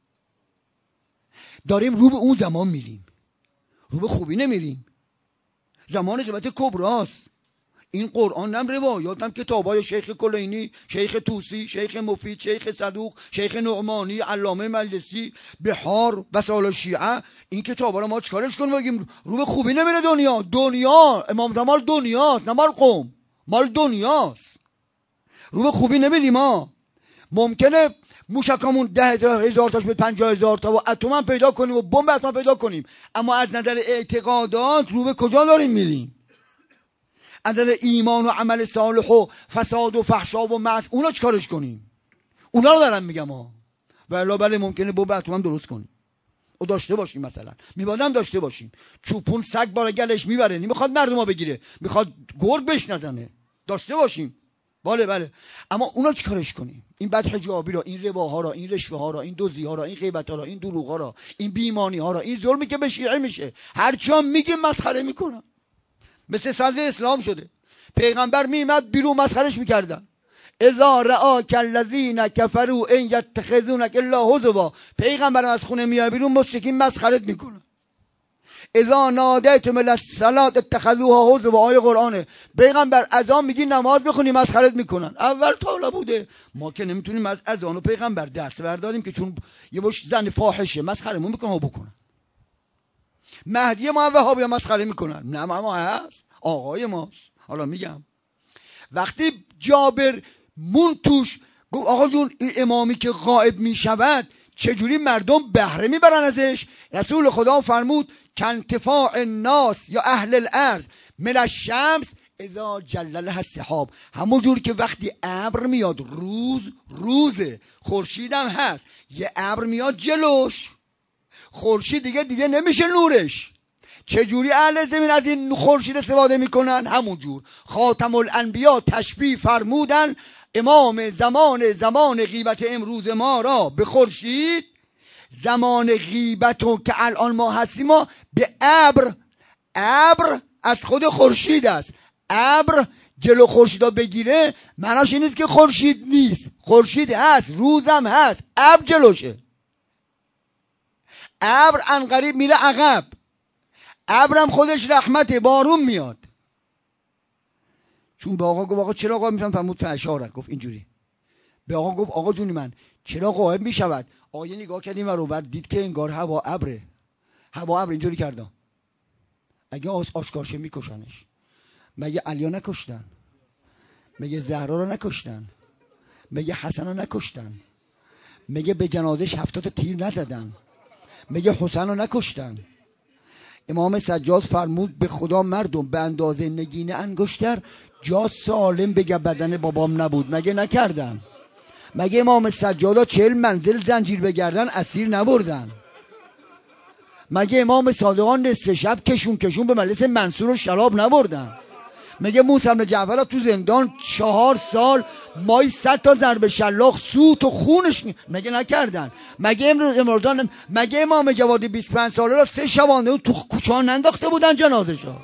داریم رو به اون زمان میریم، رو به خوبی نمیریم. زمان غیبت کبراست. این قرآن هم روایات هم کتابای شیخ کلینی، شیخ توسی، شیخ مفید، شیخ صدوق، شیخ نعمانی، علامه مجلسی، بحار، وسائل شیعه، این کتابا رو ما چیکارش کنیم؟ بگیم رو به خوبی نمیره دنیا امام زمان دنیاست، نه مال قوم، مال دنیاست. رو به خوبی نمیریم ما. ممکنه موشکامون 10,000 تاش به 50,000 تا و اتم پیدا کنیم و بمب اتم پیدا کنیم، اما از نظر اعتقادات رو به کجا داریم میریم؟ از نظر ایمان و عمل صالح و فساد و فحشا و معصیت اونا چیکارش کنیم؟ اونا رو دارم میگم ها. بله ممکنه بمب اتم هم درست کنیم و داشته باشیم، مثلا میبادم داشته باشیم. چوپون سگ بار گلش میبره، نمیخواد مردمو بگیره، میخواد گرگ بهش نزنه، داشته باشیم. بله اما اونا چیکارش کنیم؟ این بدحجابی را، این رباها را، این رشوه ها را، این دزدی ها را، این غیبت ها را، این دروغ ها را، این بیمانی ها را، این ظلمی که به شیعه میشه، هرچی هم میگیم مسخره میکنن. مثل صدر اسلام شده، پیغمبر میمد بیرون مسخرش میکردن. اذا رآک الذین کفروا ان یتخذونک الا هزوا، پیغمبر از خونه میاد بیرون مشرکین مسخرت میکنن. اذا نادیتم الی الصلاة اتخذوها هزوا، آیه قرآنه. پیغمبر اذان میگی نماز بخونی مسخرت میکنن. اول تا بوده، ما که نمیتونیم از اذان و پیغمبر دست برداریم که چون یه باش زن فاحشه مسخرهمون میکنن و بکنن. مهدی ما وهابی مسخره میکنن، نه ما هست آقای ماست. حالا میگم وقتی جابر مون توش گفت آقا جون این امامی که غائب میشود چجوری مردم بهره میبرن ازش؟ رسول خدا فرمود کنتفاع الناس یا اهل الارض من الشمس اذا جللها السحاب، همون جور که وقتی ابر میاد روزه، خورشیدم هست، یه ابر میاد جلوش، خورشید دیگه نمیشه نورش. چجوری اهل زمین از این خورشید استفاده میکنن؟ همون جور خاتم الانبیا تشبیه فرمودن امام زمان غیبت امروز ما را به خورشید، زمان غیبت و که الان ما هستیم ما به ابر از خود خورشید است. ابر جلو خورشیدا بگیره معناش این نیست که خورشید نیست، خورشید هست، روزم هست، ابر جلوشه. ابر انقریب میره عقب، ابرم خودش رحمته، بارون میاد. چون به آقا گفت آقا چرا غائب میشن؟ فرمود تو اشاره گفت اینجوری. به آقا گفت آقا جونی من چرا غائب میشود؟ آقا یه نگاه کردیم و دید که انگار هوا ابره، اینجوری کردم. اگه آشکارشه میکشنش. مگه علیا نکشتن؟ مگه زهرا رو نکشتن؟ میگه حسن رو نکشتن، میگه به جنازش 70 تیر نزدن، میگه حسین رو نکشتن. امام سجاد فرمود به خدا مردم به اندازه نگین انگشتر جا سالم بگه بدن بابام نبود. مگه نکردن؟ مگه امام سجاد 40 منزل زنجیر بگردن اسیر نبردن؟ مگه امام صادقان نصف شب کشون به مجلس منصور و شراب نبردن؟ مگه موسی بن جعفر تو زندان 4 سال مای 100 تا ضرب شلاق سوت و خونش مگه نکردن؟ مگه امروزان مگه امام جوادی 25 ساله را 3 شبانه تو کوچه ننداخته بودن جنازه‌شو؟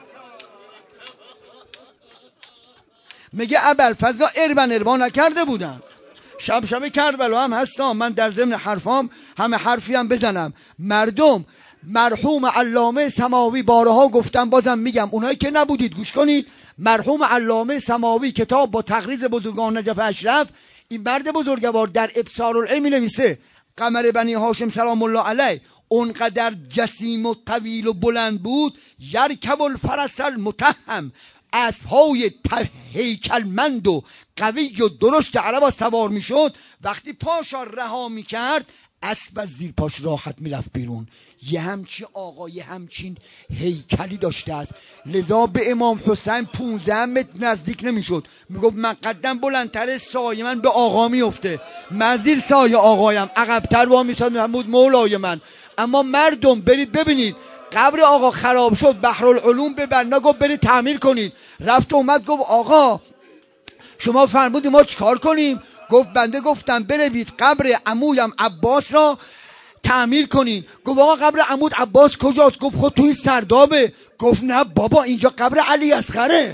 مگه ابوالفضل اربا نکرده بودن؟ شب کربلا هم هستم، من در ضمن حرفام همه حرفی هم بزنم. مردم مرحوم علامه سماوی بارها گفتم بازم میگم، اونایی که نبودید گوش کنید. مرحوم علامه سماوی کتاب با تقریض بزرگان نجف اشرف، این مرد بزرگوار در ابصار العلم می‌نویسه قمر بنی هاشم سلام الله علیه اونقدر جسیم و طویل و بلند بود، یرکب الفرس المتهم، اسب‌های هیکلمند و قوی و درشت عربا سوار میشد، وقتی پاشا رها میکرد اسب از زیر پاش راحت میرفت بیرون. یه همچین آقای همچین هیکلی داشته است. لذا به امام حسین 15 متر نزدیک نمیشد، میگفت من قدم بلندتره سایه من به آقا میفته، من زیر سایه آقایم عقبتر وا میساد محمود مولای من. اما مردم برید ببینید قبر آقا خراب شد، بحرالعلوم به بنا گفت برید تعمیر کنید. رفت اومد گفت آقا شما فرمودید ما چیکار کنیم؟ گفت بنده گفتم بروید قبر عمویم عباس را تعمیر کنین. گفت آقا قبر عمود عباس کجاست؟ گفت خود توی سردابه. گفت نه بابا اینجا قبر علی اصغره.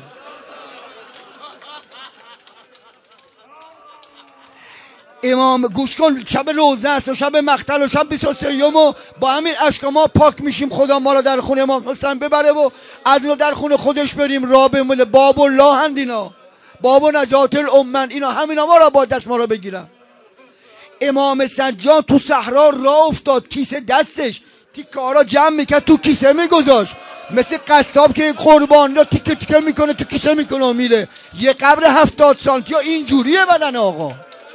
امام گوش کن، شب روزه است و شب مقتل و شب 23 و با همین اشکا ما پاک میشیم خدا ما را در خونه امام حسین ببره و از اون در خونه خودش بریم راه بمونه. باب الله هند اینا، باب و نجات الامن، اینا همینا ما را با دست ما را بگیرن. امام سجاد تو صحرا راه افتاد، کیسه دستش تیکارا جمع میکرد تو کیسه میگذاشت، مثل قصاب که قربان را تیکه تیکه میکنه تو کیسه میکنه و میره. یه قبر 70 سانتی ها اینجوریه بدن آقا.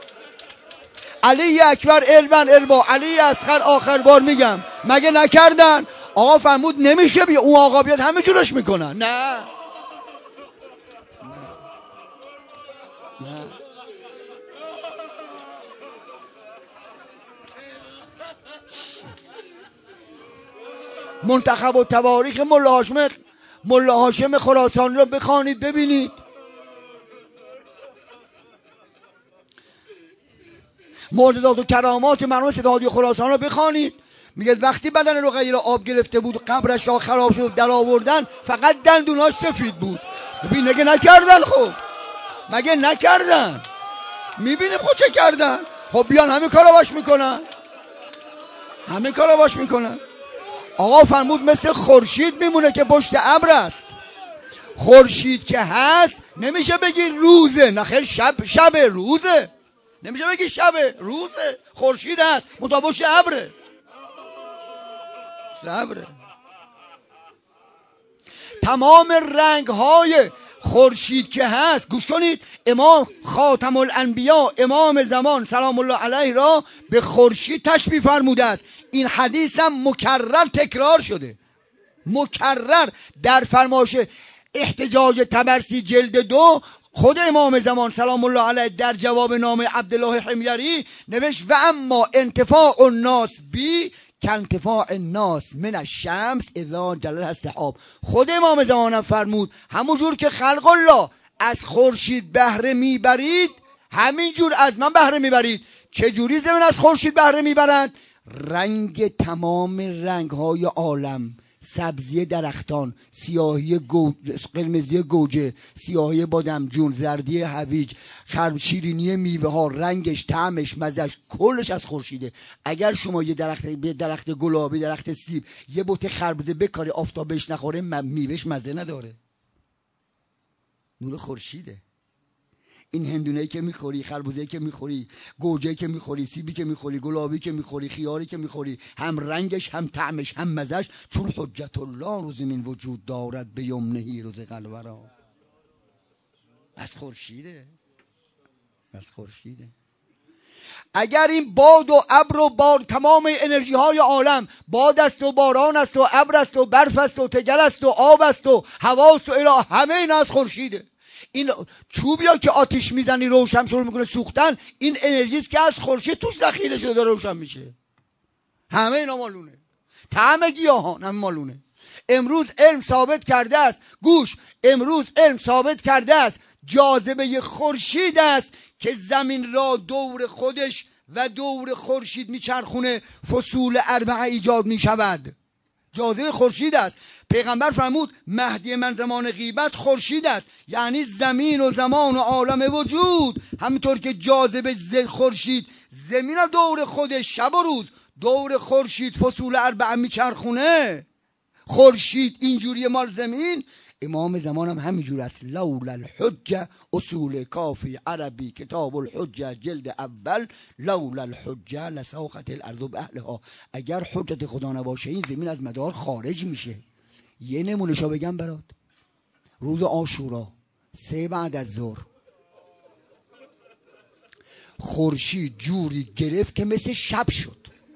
علی اکبر البن اربا، علی اصغر آخر بار میگم مگه نکردن؟ آقا فرمود نمیشه بیا اون آقا بیاد همه جورش میکنن. نه منتخب و تواریخ ملا هاشم خراسانی رو بخوانید ببینید. معجزات و کرامات مرحوم سیدهادی خراسانی رو بخوانید. میگه وقتی بدن رقیه را آب گرفته بود، قبرش را خراب شد، در آوردن فقط دندوناش سفید بود. ببین مگه نکردن؟ خب مگه نکردن؟ میبینیم خود چه کردن؟ خب بیان همه کارا باش میکنن، همه کارا باش میکنن. آقا فرمود مثل خورشید میمونه که پشت ابر است. خورشید که هست نمیشه بگی روزه، نخیر شب روزه، نمیشه بگی شب روزه. خورشید هست مطابق ابره، صبره. تمام رنگ های خورشید که هست، گوش کنید، امام خاتم الانبیا امام زمان سلام الله علیه را به خورشید تشبیه فرموده است. این حدیث هم مکرر تکرار شده، مکرر در فرمایش احتجاج طبرسی جلد 2. خود امام زمان سلام الله علیه در جواب نامه عبدالله حمیری نوشت و اما انتفاع الناس بی کانتفاع الناس من الشمس اذا جلل السحاب. خود امام زمان فرمود همونجور که خلق الله از خورشید بهره میبرید همینجور از من بهره میبرید. چجوری زمین از خورشید بهره میبرند؟ رنگ تمام رنگ های عالم، سبزی درختان، سیاهی قرمزی گوجه، سیاهی بادمجون، زردی هویج، شیرینی میوه ها، رنگش، طعمش، مزهش، کلش از خورشیده. اگر شما یه درخت گلابی، درخت سیب، یه بوته خربزه بکاری آفتابش نخوره میوهش مزه نداره، نور خورشیده. این هندونه‌ای که میخوری، خربوزه‌ای که میخوری، گوجه‌ای که میخوری، سیبی که میخوری، گلابی که میخوری، خیاری که میخوری، هم رنگش هم طعمش هم مزهش چون حجت الله روز من وجود دارد به یمنهی روز قلورا. از خورشیده، از خورشیده. اگر این باد و ابر و بار تمام انرژی های عالم، باد است و باران است و ابر است و برف است و تگل است و آب است و هواست و اله، همه این از خورشیده. این چوبیا که آتش میزنی روشن شروع میکنه سوختن، این انرژی است که از خورشید توش ذخیره شده روشن میشه. همه اینا مالونه. طعم گیاهان هم مالونه. امروز علم ثابت کرده است، گوش، امروز علم ثابت کرده است جاذبه خورشید است که زمین را دور خودش و دور خورشید میچرخونه، فصول اربعه ایجاد میشود. جاذبه خورشید است. پیغمبر فرمود مهدی من زمان غیبت خورشید است، یعنی زمین و زمان و عالم وجود، همینطور که جاذبه خورشید زمین را دور خودش شب و روز دور خورشید فصول اربعه میچرخونه، خورشید اینجوری مال زمین، امام زمان هم همینجور است. لولا الحجه، اصول کافی عربی کتاب الحجه جلد اول، لولا الحجه لساقت الارض باهلها. اگر حجت خدا نباشه این زمین از مدار خارج میشه. یه نمونهشو بگم برات. روز عاشورا 3 بعد از ظهر خورشید جوری گرفت که مثل شب شد.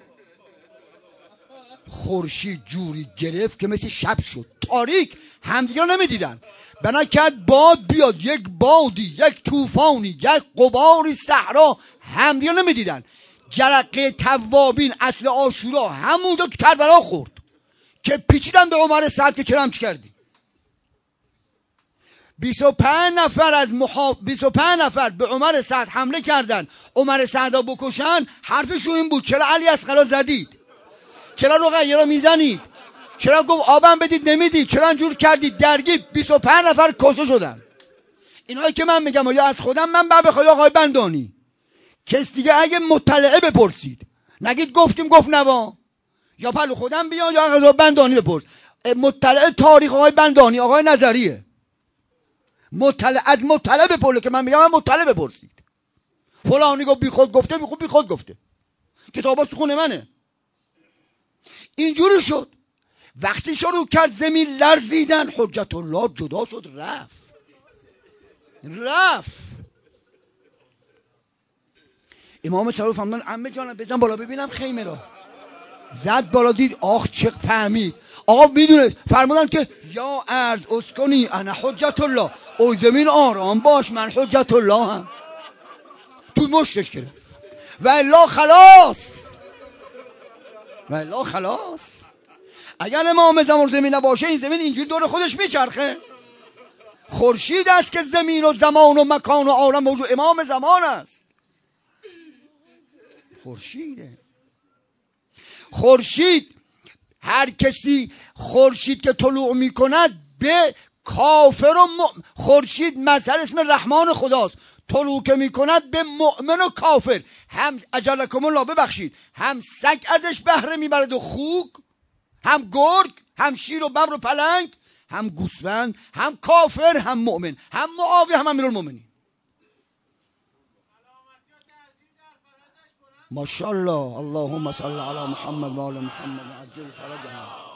خورشید جوری گرفت که مثل شب شد، تاریک، همدیگر نمیدیدن. بنا کرد باد بیاد، یک بادی، یک طوفانی، یک غباری صحرا، همدیگر نمیدیدن. جرقه توابین اصل عاشورا همونجا تو کربلا خورد که پیچیدن به عمر سعد که چرا همچی کردی. 25 نفر به عمر سعد حمله کردن، عمر سعد بکشن. حرفشو این بود چرا علی اصغر زدید، چرا رقیه رو میزنید، چرا گفت آبم بدید نمیدید، چرا اینجور کردید، درگیر. 25 نفر کشته شدن. اینایی که من میگم یا از خودم من بعد بخوای آقای بندانی، کس دیگه اگه مطلعه بپرسید نگید گفتیم گفت نوا، یا پلو خودم بیان یا آقای بندانی بپرس. مطلعه تاریخ آقای بندانی آقای نظریه، از مطلعه بپرسید که من میگم من مطلعه بپرسید. فلانی گفت بی خود گفته، بی خود گفته، کتاباش تو خونه منه. اینجوری شد. وقتی شروع کرد زمین لرزیدن، حجت الله جدا شد، رفت. امام صاحب فرمودن عمه جانم بزن بالا ببینم خیمه را. زد بالا دید، آخ چه فهمید. آقا میدونه فرمودن که یا ارض اسکنی انا حجت الله، او زمین آرام باش من حجت الله هم. تو مشتش گرفت و الا خلاص. اگر امام زمان زمین نباشه این زمین اینجوری دور خودش میچرخه. خورشید است که زمین و زمان و مکان و عالم موجود، امام زمان است. خورشید هر کسی خورشید که طلوع میکند به کافر و خورشید مظهر اسم رحمان خداست، طلوع که میکند به مؤمن و کافر، هم اجلکم الله ببخشید، هم سگ ازش بهره میبرد و خوک، هم گرگ، هم شیر و ببر و پلنگ، هم گوسفند، هم کافر، هم مؤمن، هم معاویه، هم امیرالمومنین. ماشاءالله. اللهم صل علی محمد و آل محمد عجل فرجهم.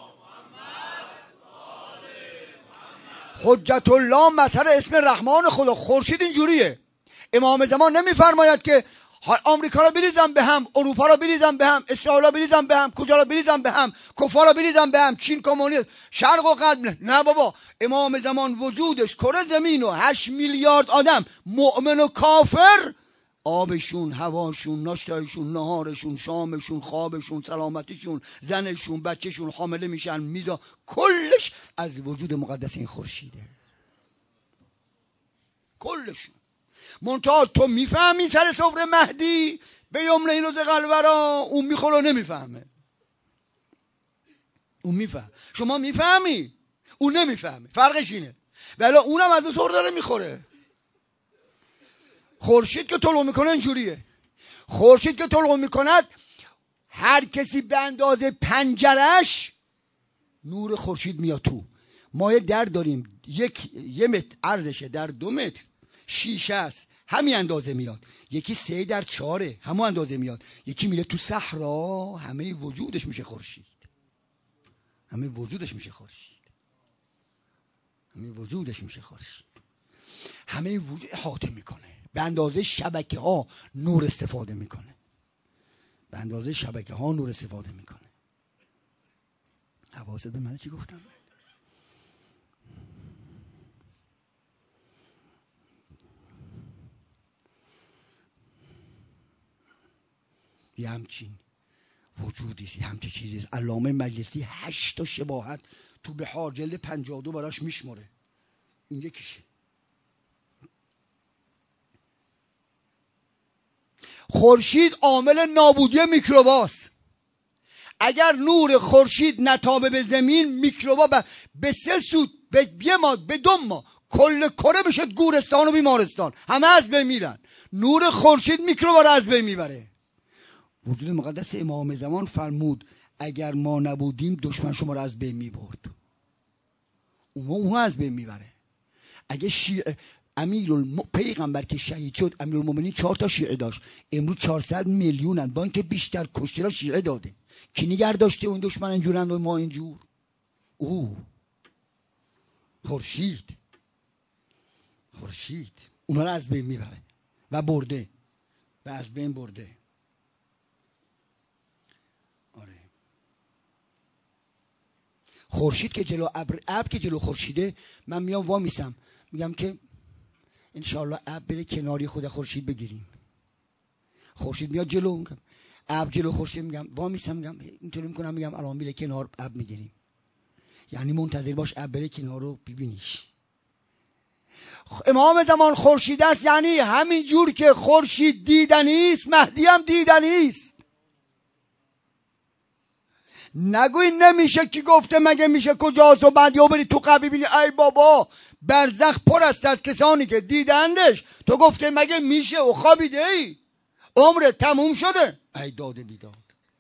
حجت الله مظهر اسم رحمان خدا. خورشید اینجوریه. امام زمان نمیفرماید که آمریکا را بریزم به هم، اروپا را بریزم به هم، اسرائیل را بریزم به هم، کجا را بریزم به هم، کفار را بریزم به هم، چین کمونیست، شرق و غرب. نه بابا، امام زمان وجودش کره زمین و 8 میلیارد آدم، مؤمن و کافر، آبشون، هواشون، ناشتایشون، نهارشون، شامشون، خوابشون، سلامتیشون، زنشون، بچهشون حامله میشن، میزا، کلش از وجود مقدس این خورشیده. کلشون. منتها تو میفهمی سر سفره مهدی به یمن این روز قلورا، اون میخوره نمیفهمه. اون میفهم، شما میفهمی، اون نمیفهمه. فرقش اینه. ولی اونم از اون سر داره میخوره. خورشید که طلوع میکنه اینجوریه. خورشید که طلوع میکند هر کسی به اندازه پنجرش نور خورشید میاد تو. ما یه در داریم، یه متر عرضشه، در 2 متر شیشه است، همین اندازه میاد. یکی 3 در 4 همون اندازه میاد. یکی میره تو صحرا، همه وجودش میشه خورشید. همه وجودش میشه خورشید. همه وجود احاطه میکنه. به اندازه شبکه ها نور استفاده میکنه. به اندازه شبکه ها نور استفاده میکنه. حواست به من چی گفتم؟ یه همچین وجودیست، یه همچین چیزیست. علامه مجلسی 8 تا شباهت تو بحار جلد 52 براش میشمره. این یکیشه. خورشید عامل نابودی میکروباست. اگر نور خورشید نتابه به زمین، میکروبا به 3 سوت، به 1 ماه، به 2 ماه کل کره بشه گورستان و بیمارستان، همه از بین میرن. نور خورشید میکروبا رو از بین میبره. وجود مقدس امام زمان فرمود اگر ما نبودیم دشمن شما رو از بین میبرد. اونو از بین میبره. اگه پیغمبر که شهید شد، امیرالمومنین 4 تا شیعه داشت، امروز 400 میلیونن، با اینکه بیشتر کشته را شیعه داده. کی نگه داشته اون دشمن اینجورند و ما اینجور؟ خورشید اونا رو از بین میبره و برده و از بین برده. آره. خورشید که جلو ابر که جلو خورشیده، من میام وا میسم میگم که انشالله ابر بره کناری خود خورشید بگیریم. خورشید میاد جلو، میگم ابر جلو خورشید، میگم وا میسم میگم اینطوری میکنم، میگم الان میره کنار ابر میگیریم. یعنی منتظر باش ابر بره کنار رو ببینیش. امام زمان خورشید است، یعنی همین جور که خورشید دیدنی است، مهدی هم دیدنی است. نگوی نمیشه کی گفته، مگه میشه کجاست و بعد یا بری تو قبر ببینی ای بابا برزخ پر است از کسانی که دیدندش، تو گفته مگه میشه و خوابیده ای عمر تموم شده. ای داده بیداد.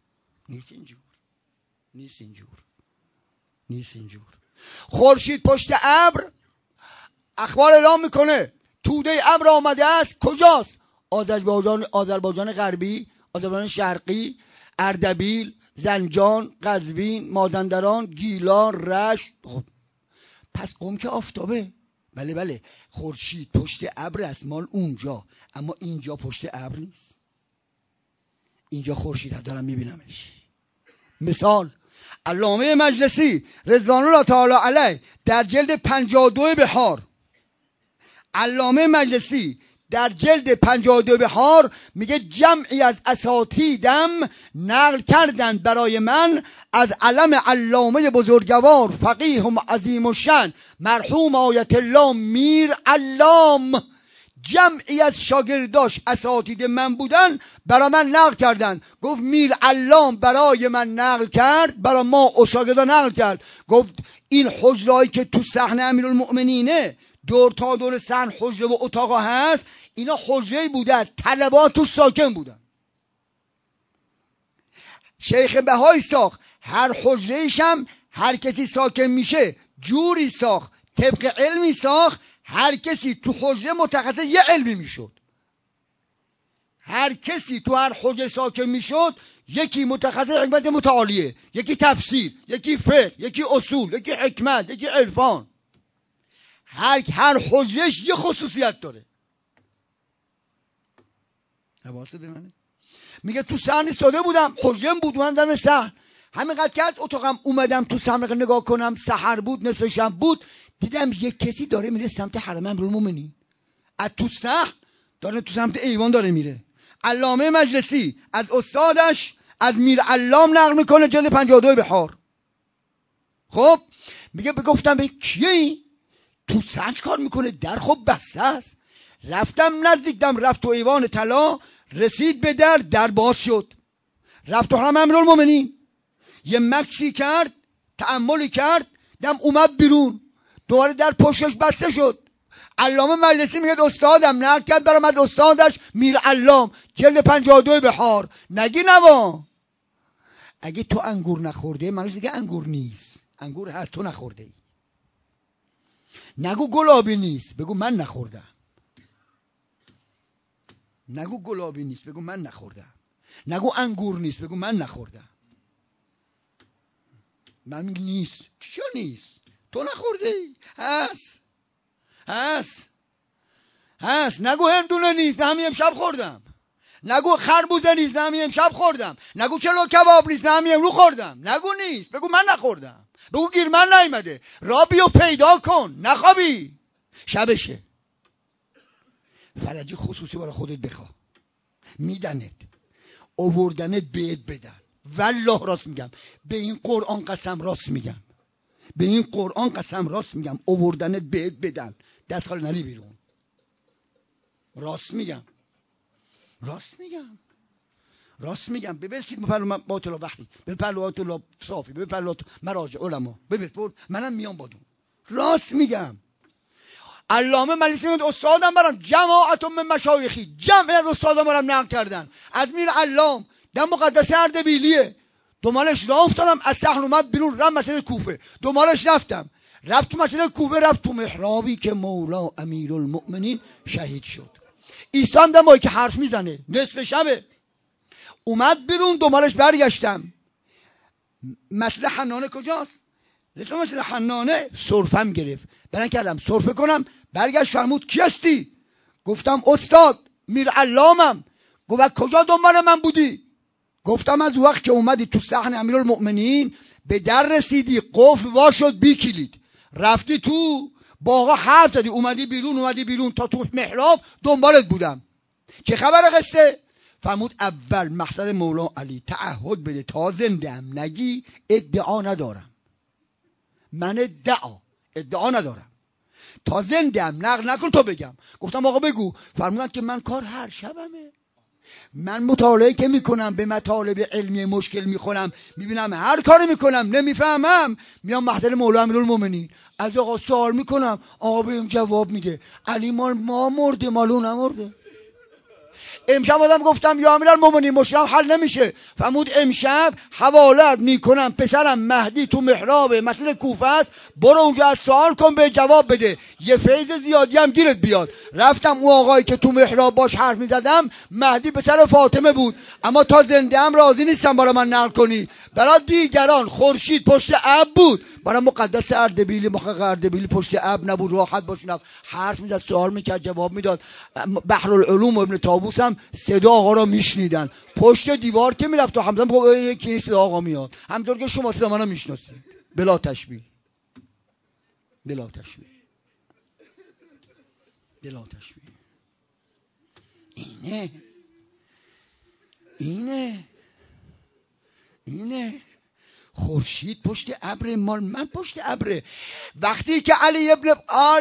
نیست اینجور. خورشید پشت ابر اخبار اعلام میکنه توده ابر آمده است. کجاست؟ آذربایجان غربی، آذربایجان شرقی، اردبیل، زنجان، قزوین، مازندران، گیلان، رشت. پس قم که آفتابه. بله خورشید پشت ابر است، مال اونجا، اما اینجا پشت ابر نیست. اینجا خورشید دارم میبینمش. مثال علامه مجلسی رضوان الله تعالی علیه در جلد 52 بحار، علامه مجلسی در جلد 52 بحار میگه جمعی از اساتیدم نقل کردند برای من از علم علامه بزرگوار فقیه و عظیم الشأن مرحوم آیت الله میر علام. جمعی از شاگرداش اساتید من بودن، برای من نقل کردند. گفت میر علام برای من نقل کرد، برای ما و شاگردان نقل کرد. گفت این حجرهایی که تو صحن امیرالمؤمنینه، دور تا دور صحن حجره و اتاقا هست، اینا حجره بوده، طلبات تو ساکن بودن. شیخ بهایی ساخت، هر حجره ایشم هر کسی ساکن میشه جوری ساخت، طبق علمی ساخت، هر کسی تو حجره متخصص یه علمی میشد. هر کسی تو هر حجره ساکن میشد، یکی متخصص حکمت متعالیه، یکی تفسیر، یکی فقه، یکی اصول، یکی حکمت، یکی عرفان. هر حجرهش یه خصوصیت داره. حواست به منه؟ میگه تو صحن ایستاده بودم، حجرم بود، اومدم صحن، همینقدر که از اتاقم اومدم تو صحن نگاه کنم، سحر بود، نصف شب بود، دیدم یک کسی داره میره سمت حرم امیرالمومنین. از تو صحن داره تو سمت ایوان داره میره. علامه مجلسی از استادش از میر علام نقل میکنه جلد 52 بحار. خب میگه بگفتم به کیه تو صحن کار میکنه؟ در خب بسته است. رفتم نزدیکم، رفت تو ایوان طلا، رسید به در باز شد، رفت تو حرم امیرالمومنین، یه مکسی کرد، تأملی کرد، دم اومد بیرون، دوباره در پشتش بسته شد. علامه مجلسی میگه استادم نقل کرد برام از استادش میر علام جلد 52 بحار. نگی نوا. اگه تو انگور نخورده، منوش دیگه انگور نیست، انگور هست تو نخورده ای. نگو گلابی نیست، بگو من نخوردم. نگو گلابی نیست، بگو من نخوردم. نگو انگور نیست، بگو من نخوردم. من میگم نیست. چیا نیست؟ تو نخورده ای. هست. نگو هندونه نیست، همین امشب خوردم. نگو خربوزه نیست، من همین امشب خوردم. نگو کلو کباب نیست، من همین امروز خوردم. نگو نیست، بگو من نخوردم. بگو گیر من نیومده. را بیو پیدا کن، نخوابی. شبشه. فرجی خصوصی برای خودت بخواه، میدنت، آوردنت بهت بدن. والله راست میگم، به این قرآن قسم راست میگم، به این قرآن قسم راست میگم، آوردنت بهت بدن، دست خالی نری بیرون. راست میگم، راست میگم، راست میگم. ببرسید به باطل وحی، به باطل صافی، به باطل مراجع علما، ببر منم میام بادون. راست میگم. علامه ملیسی میگه استادم برام جماعت من مشایخی، جمعی از استادم برام نقل کردن از میر علام در مقدس اردبیلیه. دومالش راه افتادم، از صحن اومد بیرون، رفت مسجد کوفه. دومالش رفتم، رفت تو مسجد کوفه، رفت تو محرابی که مولا امیرالمؤمنین شهید شد. ایستادم با که حرف میزنه، نصف شبه. اومد بیرون، دومالش برگشتم. مسجد حنانه کجاست؟ رسم مسجد حنانه سرفم گرفت، برن کردم سرفه کنم. برگشت فرمود کی هستی؟ گفتم استاد میر علامم. گفت کجا دنبال من بودی؟ گفتم از وقت که اومدی تو صحن امیرالمؤمنین به در رسیدی، قفل وا شد بی کلید، رفتی تو باغا حرف زدی، اومدی بیرون تا تو محراب دنبالت بودم. چه خبر قصه؟ فرمود اول محضر مولا علی تعهد بده تا زنده‌ام نگی ادعا ندارم. من ادعا ندارم، تا زنده‌ام نقل نکن تو بگم. گفتم آقا بگو. فرمودن که من کار هر شبمه، من مطالعه که میکنم، به مطالب علمی مشکل میخونم، میبینم هر کاری میکنم نمیفهمم، میام محضر مولا امیرالمؤمنین از آقا سوال میکنم، آقا بهم جواب میده علی مال ما مرده مالو نمرده. امشب آدم گفتم یا امیرالمؤمنین مشکلم حل نمیشه. فرمود امشب حوالت میکنم پسرم مهدی تو محراب مسجد کوفه است، برو اونجا از سوال کن به جواب بده، یه فیض زیادی هم گیرت بیاد. رفتم اون آقایی که تو محراب باش حرف میزدم، مهدی پسر فاطمه بود، اما تا زنده ام راضی نیستم برای من نقل کنی. برای دیگران خورشید پشت ابر بود، برای مقدس اردبیلی محقق اردبیلی پشت ابر نبود، راحت باشین حرف میزد، سوال میکرد، جواب میداد. بحرالعلوم و ابن طاووس هم صدا آقا را میشنیدن. پشت دیوار که میرفت و همزمان گفت یکی صدا آقا میاد، همونطور که شما صدا منو میشناسید. بلا تشبیه، بلا تشبیه، بلا تشبیه. اینه خورشید پشت ابر، مال من پشت ابر. وقتی که علی ابن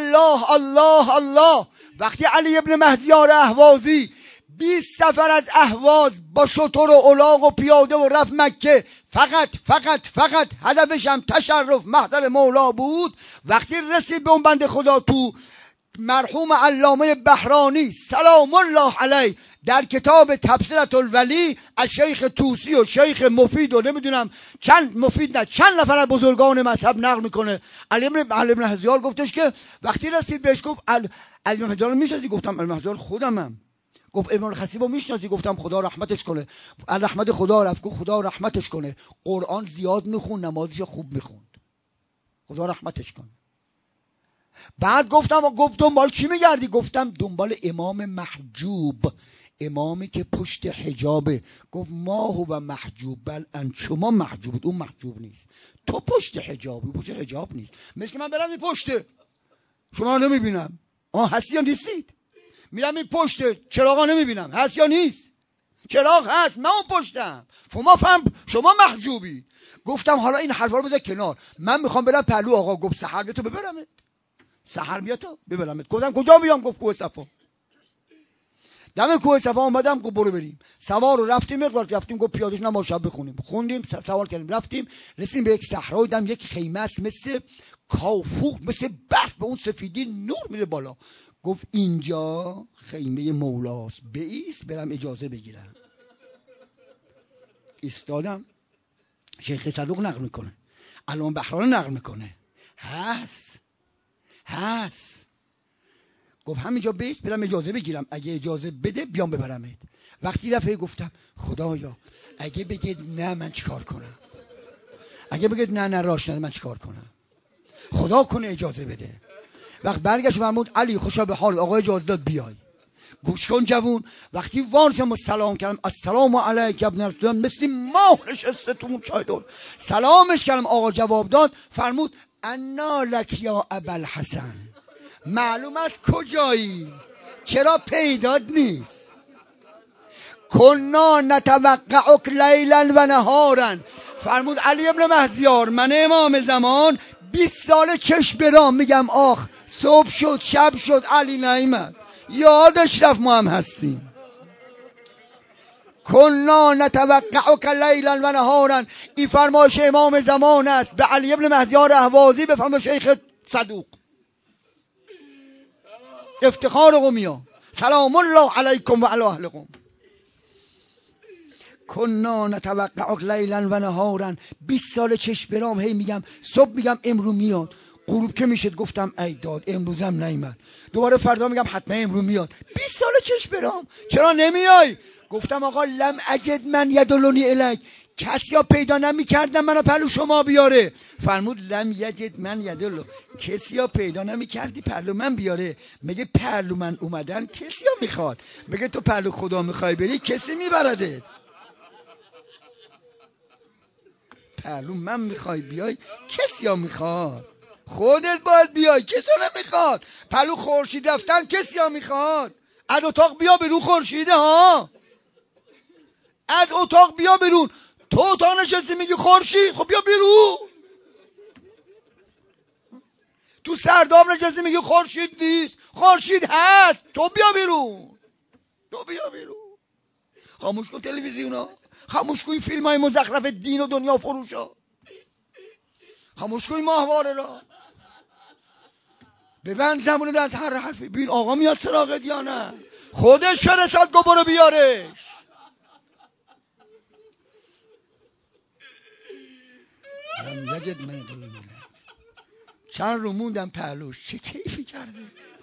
الله وقتی علی ابن مهدیار اهوازی 20 سفر از اهواز با شتر و الاغ و پیاده و رفت مکه، فقط هدفش هم تشرف محضر مولا بود. وقتی رسید به اون بنده خدا تو مرحوم علامه بحرانی سلام الله علیه در کتاب تبصرة الولی از شیخ طوسی و شیخ مفید و نمیدونم چند نفر از بزرگان مذهب نقل میکنه. علی بن هزیار گفتش که وقتی رسید بهش گفت علی بن هزیار میشناسی؟ گفتم علی بن هزیار خودمم. گفت ابن الخطیب رو میشناسی؟ گفتم خدا رحمتش کنه. رحمت خدا رفت، گفت خدا رحمتش کنه، قرآن زیاد میخوند، نمازش خوب میخوند، خدا رحمتش کنه. بعد گفت دنبال چی میگردی؟ گفتم دنبال امام محجوب، امامی که پشت حجابه. گفت ما هو محجوب بل انت، شما محجوبید، اون محجوب نیست. تو پشت حجابی، پشت حجاب نیست. مثل من برم این پشته، شما نمیبینم، هستی یا نیستید؟ میرم این پشته، چراغا نمیبینم، هست یا نیست؟ چراغ هست، من اون پشتم، شما محجوبی. گفتم حالا این حرفا رو بذار کنار، من میخوام برم پهلو آقا. گفت سحر بیا تو ببرمت، سحر بیا تو ببرمت. گفتم کجا بیام؟ گفت کوه صفا. دم کوه صفا اومدم، گفت برو بریم. سوار رو رفتیم، رفتیم گفت پیادهش نما شب بخونیم، خوندیم، سوار کردیم، رفتیم، رسیدیم به یک صحرا، دیدم یک خیمه است مثل کافور، مثل برف، به اون سفیدی نور میره بالا. گفت اینجا خیمه مولاست، بایست برم اجازه بگیرم. ایستادم. شیخ صدوق نقل میکنه، علامه بحرانی نقل میکنه، هست. گفت همینجا بیست برم اجازه بگیرم، اگه اجازه بده بیام ببرمت. وقتی دفعه گفتم خدایا اگه بگید نه من چیکار کنم؟ اگه بگید نه راش نده من چیکار کنم؟ خدا کنه اجازه بده. وقت برگشت فرمود علی خوشا به حال، آقا اجازه داد بیای. گوش کن جوون، وقتی وارزم و سلام کردم السلام علیک ابن رسول، مثل ماه نشسته تو اون چایدون سلامش کردم. آقا جواب داد، فرمود انا لک یا ابوالحسن، معلوم است کجایی، چرا پیدات نیست؟ کنا نتوقعک لیلا و نهارا. فرمود علی ابن مهزیار، من امام زمان 20 سال چش برام میگم آخ صبح شد شب شد علی نیامد، یادش رفت ما هم هستیم. کنا نتوقعک لیلا و نهارا، این فرمایش امام زمان است به علی ابن مهزیار اهوازی، به فرمایش شیخ صدوق. افتخار قومیا، سلام الله علیکم و علی اهل قوم. کنا نتوقعک لیلا و نهارا، 20 سال چش برام هی میگم صبح میگم امرو میاد، غروب که میشد گفتم ای داد امروزم نیامد، دوباره فردا میگم حتما امرو میاد، 20 سال چش برام چرا نمیای؟ گفتم آقا لم اجد من یدلونی الیک، کسی ها پیدا نمیکردم منو پهلو شما بیاره. فرمود لم یجد من یدلو، کسی ها پیدا نمیکردی پهلو من بیاره. میگه پهلو من اومدن کسی ها میخواد، میگه تو پهلو خدا میخوای بری کسی میبرده، پهلو من میخوای بیای کسی ها میخواد، خودت باید بیای کسی ها نمیخواد. پهلو خورشید رفتن کسی ها میخواد، از اتاق بیا برون خورشیده ها، از اتاق بیا برون. تو اتاق نشستی میگی خورشید، خب بیا بیرون. تو سرداب نشستی میگی خورشید نیست، خورشید هست، تو بیا بیرون، تو بیا بیرون. خاموش کن تلویزیونا، خاموش کن فیلم های مزخرف دین و دنیا فروشا، خاموش کن ماهواره را، ببند زبونت از هر حرفی. ببین آقا میاد سراغت یا نه، خودش فرستاد گو برو بیارش. یجد من چند رو موندم پهلوش، چه کیفی کرده.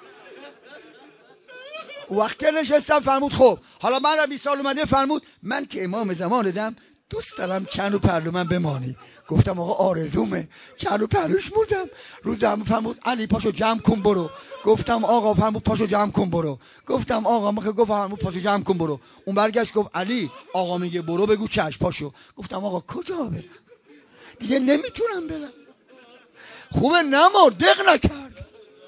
وقتی نشستم فرمود خب حالا من را 20 سال اومده، فرمود من که امام زمان دم دوست دارم چند رو پهلو من بمانی. گفتم آقا آرزومه، چند رو پهلوش موندم. روز هم فرمود علی پاشو جمع کن برو. گفتم آقا، فرمود پاشو جمع کن برو. گفتم آقا، من که گفت فرمود پاشو جمع کن برو. اون برگشت گفت علی آقا میگه برو بگو چش پاشو. گفتم آقا کجا برم دیگه نمیتونم برم. خوبه نمار دق نکرد.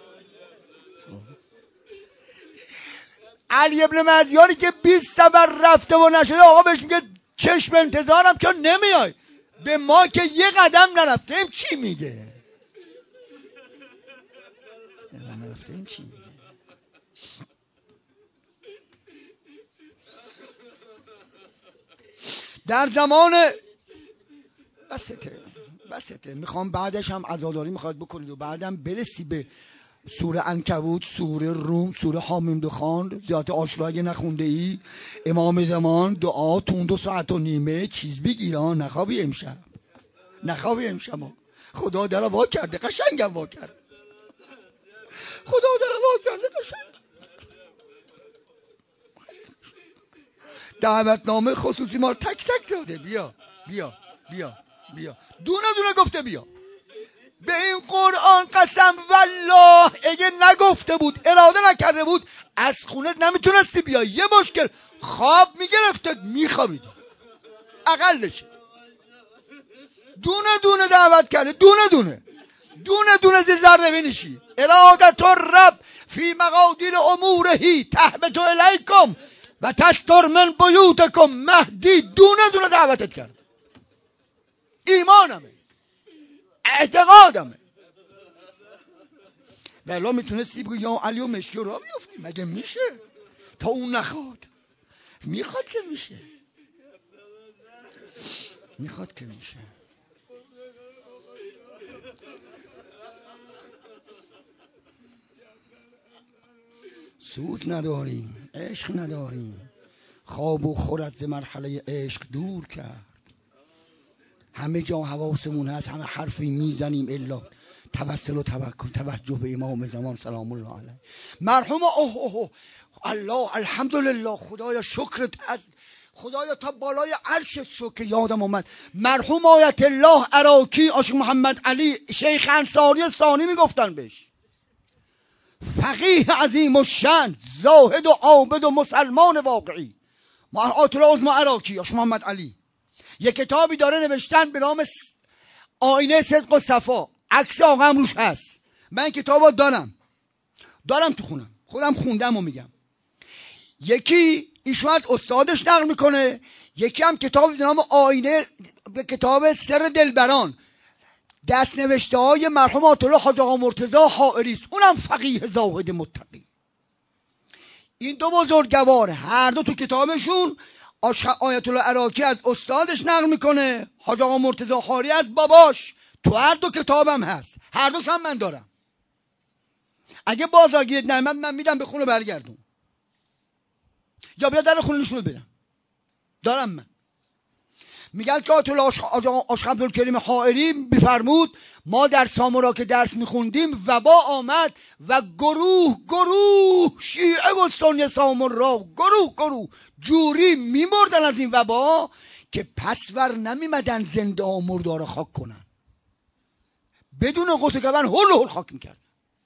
علی ابن مهزیاری که 20 سفر رفته و نشده، آقا بهش میگه چشم انتظارم که نمیای، به ما که یه قدم نرفتیم چی میگه؟ نرفتیم چی میگه؟ در زمان بسته میخوام بعدش هم عزاداری میخواد بکنید و بعدم برسی به سوره عنکبوت، سوره روم، سوره حامیم دخان، زیاد آشورا اگه نخونده ای، امام زمان، دعا تون 2 ساعت و نیمه، چیز بگیران نخوابی امشب، نخوابی امشب. خدا در وا کرده، قشنگم وا کرد، خدا در وا کرده قشنگ. دعوتنامه خصوصی ما تک تک داده، بیا بیا بیا بیا، دونه دونه گفته بیا. به این قرآن قسم والله اگه نگفته بود، اراده نکرده بود، از خونه نمیتونستی بیای. یه مشکل خواب میگرفتت میخوابید، اقلشه. دونه دونه دعوت کرده، دونه دونه زیر ذره بینشی. ارادت الرب فی مقادیر امورهی تهبط الیکم و تستر من بیوتکم مهدی. دونه دعوتت کرد. ایمانمه، اعتقادمه. بلا میتونستی بگو یا علی و مشکی را بیافتی، مگه میشه؟ تا اون نخواد، میخواد که میشه، میخواد که میشه. سوز نداریم، عشق نداریم، خواب و خورد ز مرحله عشق دور کرد. همه جا حواسمون هست، همه حرفی میزنیم الا توسل و توجه به امام زمان سلام الله علیه مرحوم. الله الحمدلله، خدایا شکرت، از خدایا تا بالای عرشت شو که یادم اومد. مرحوم آیت الله عراقی عاشق محمد علی شیخ انصاری ثانی میگفتن بهش. فقیه عظیم الشأن، زاهد و عابد و مسلمان واقعی، آیت الله عظمی عراقی یا محمد علی، یک کتابی داره نوشتن به نام آینه صدق و صفا، عکس آقا هم روش هست. من کتابا دارم تو خونم، خودم خوندم و میگم. یکی ایشون از استادش نقل میکنه، یکی هم کتاب به نام آینه، به کتاب سر دلبران، دست نوشته های مرحوم آیت الله حاج آقا مرتضی حائری است، اونم فقیه زاهد متقی. این دو بزرگوار هر دو تو کتابشون، آیت الله عراقی از استادش نقل میکنه، حاج آقا مرتضی حائری از باباش، تو هر دو کتابم هست، هر دوش هم من دارم. اگه بازارگیرت نمیاد من میدم به خونه برگردون، یا بیا در خونه نشون بدم، دارم من. میگن که آیت الله عاشق عبدالکریم حائری بفرمود ما در سامورا که درس میخوندیم وبا آمد و گروه شیعه و سنی سامورا گروه جوری میمردن از این وبا که پسور نمیمدن زنده ها مردار خاک کنن، بدون قطع گون هل خاک میکردن.